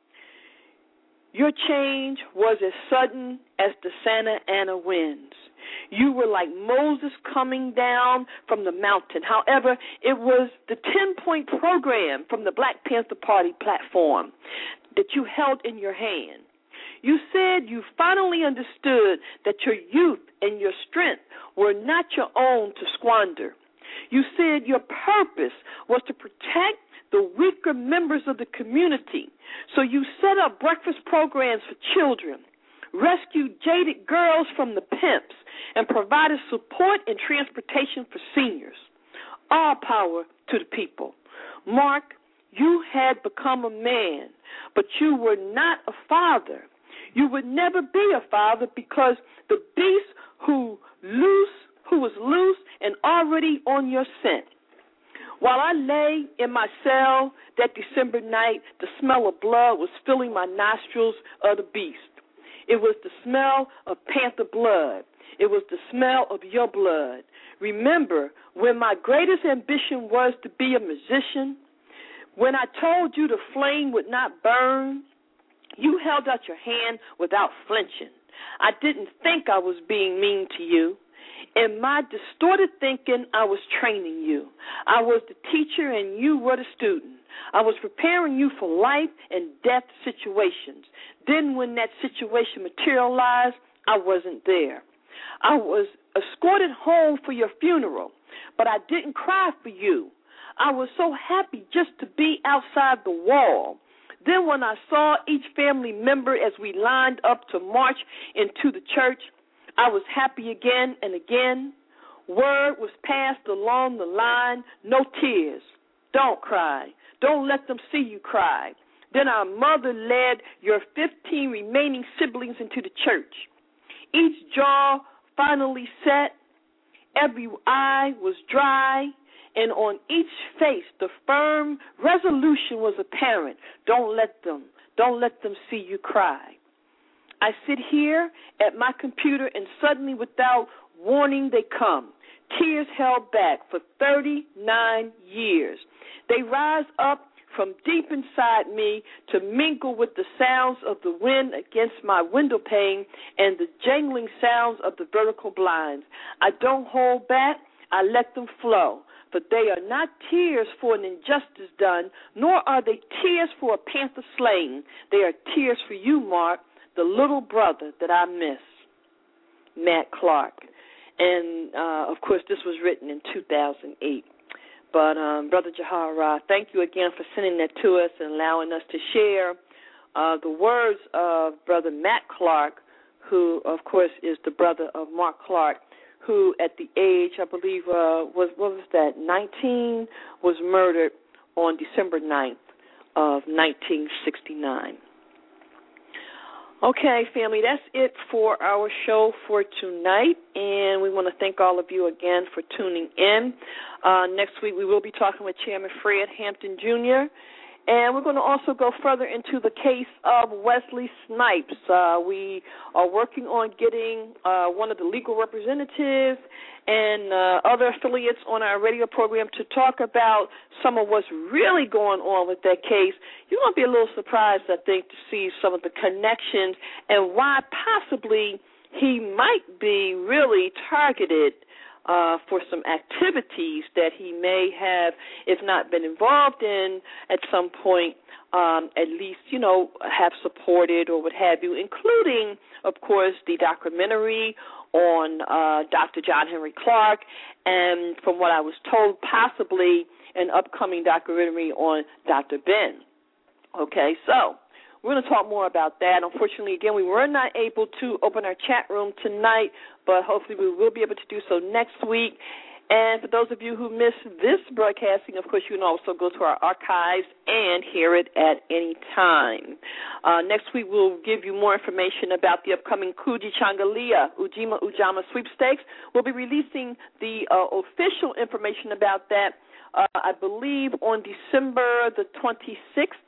your change was as sudden as the Santa Ana winds. You were like Moses coming down from the mountain. However, it was the ten-point program from the Black Panther Party platform that you held in your hand. You said you finally understood that your youth and your strength were not your own to squander. You said your purpose was to protect the weaker members of the community. So you set up breakfast programs for children, rescued jaded girls from the pimps, and provided support and transportation for seniors. All power to the people. Mark, you had become a man, but you were not a father. You would never be a father because the beast who loose, who was loose and already on your scent While I lay in my cell that December night, the smell of blood was filling my nostrils of the beast. It was the smell of panther blood. It was the smell of your blood. Remember, when my greatest ambition was to be a musician, when I told you the flame would not burn, you held out your hand without flinching. I didn't think I was being mean to you. In my distorted thinking, I was training you. I was the teacher and you were the student. I was preparing you for life and death situations. Then when that situation materialized, I wasn't there. I was escorted home for your funeral, but I didn't cry for you. I was so happy just to be outside the wall. Then when I saw each family member as we lined up to march into the church, I was happy again and again. Word was passed along the line, no tears. Don't cry. Don't let them see you cry. Then our mother led your fifteen remaining siblings into the church. Each jaw finally set, every eye was dry, and on each face the firm resolution was apparent. Don't let them, don't let them see you cry. I sit here at my computer, and suddenly, without warning, they come. Tears held back for thirty-nine years. They rise up from deep inside me to mingle with the sounds of the wind against my window pane and the jangling sounds of the vertical blinds. I don't hold back. I let them flow. But they are not tears for an injustice done, nor are they tears for a panther slain. They are tears for you, Mark, the little brother that I miss. Matt Clark. And, uh, of course, this was written in two thousand eight. But, um, Brother Jahara, thank you again for sending that to us and allowing us to share uh, the words of Brother Matt Clark, who, of course, is the brother of Mark Clark, who at the age, I believe, uh, was what was that, nineteen, was murdered on December ninth of nineteen sixty-nine. Okay, family, that's it for our show for tonight, and we want to thank all of you again for tuning in. Uh, next week we will be talking with Chairman Fred Hampton, Junior, and we're going to also go further into the case of Wesley Snipes. Uh, we are working on getting uh, one of the legal representatives and uh, other affiliates on our radio program to talk about some of what's really going on with that case. You're going to be a little surprised, I think, to see some of the connections and why possibly he might be really targeted uh, for some activities that he may have, if not been involved in at some point, um, at least, you know, have supported or what have you, including, of course, the documentary on uh, Doctor John Henry Clark, and from what I was told, possibly an upcoming documentary on Doctor Ben. Okay, so we're going to talk more about that. Unfortunately, again, we were not able to open our chat room tonight, but hopefully we will be able to do so next week. And for those of you who missed this broadcasting, of course, you can also go to our archives and hear it at any time. Uh, next week, we'll give you more information about the upcoming Kuji Changalia Ujima Ujama sweepstakes. We'll be releasing the uh, official information about that, uh, I believe, on December the twenty-sixth.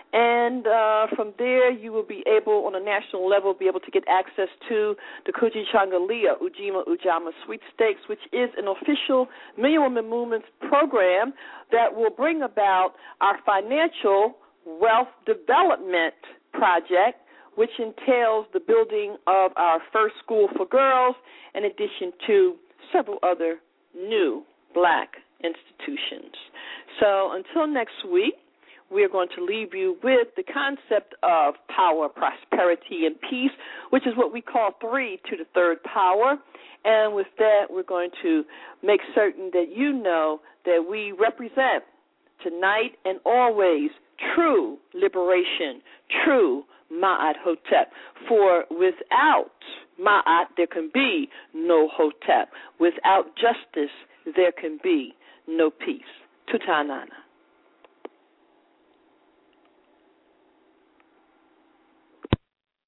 And uh, from there, you will be able, on a national level, be able to get access to the Kuji Changalia Ujima Ujama Sweepstakes, which is an official Million Women Movement program that will bring about our financial wealth development project, which entails the building of our first school for girls, in addition to several other new black institutions. So until next week, we are going to leave you with the concept of power, prosperity, and peace, which is what we call three to the third power. And with that, we're going to make certain that you know that we represent tonight and always true liberation, true Ma'at Hotep. For without Ma'at, there can be no Hotep. Without justice, there can be no peace. Tutanana.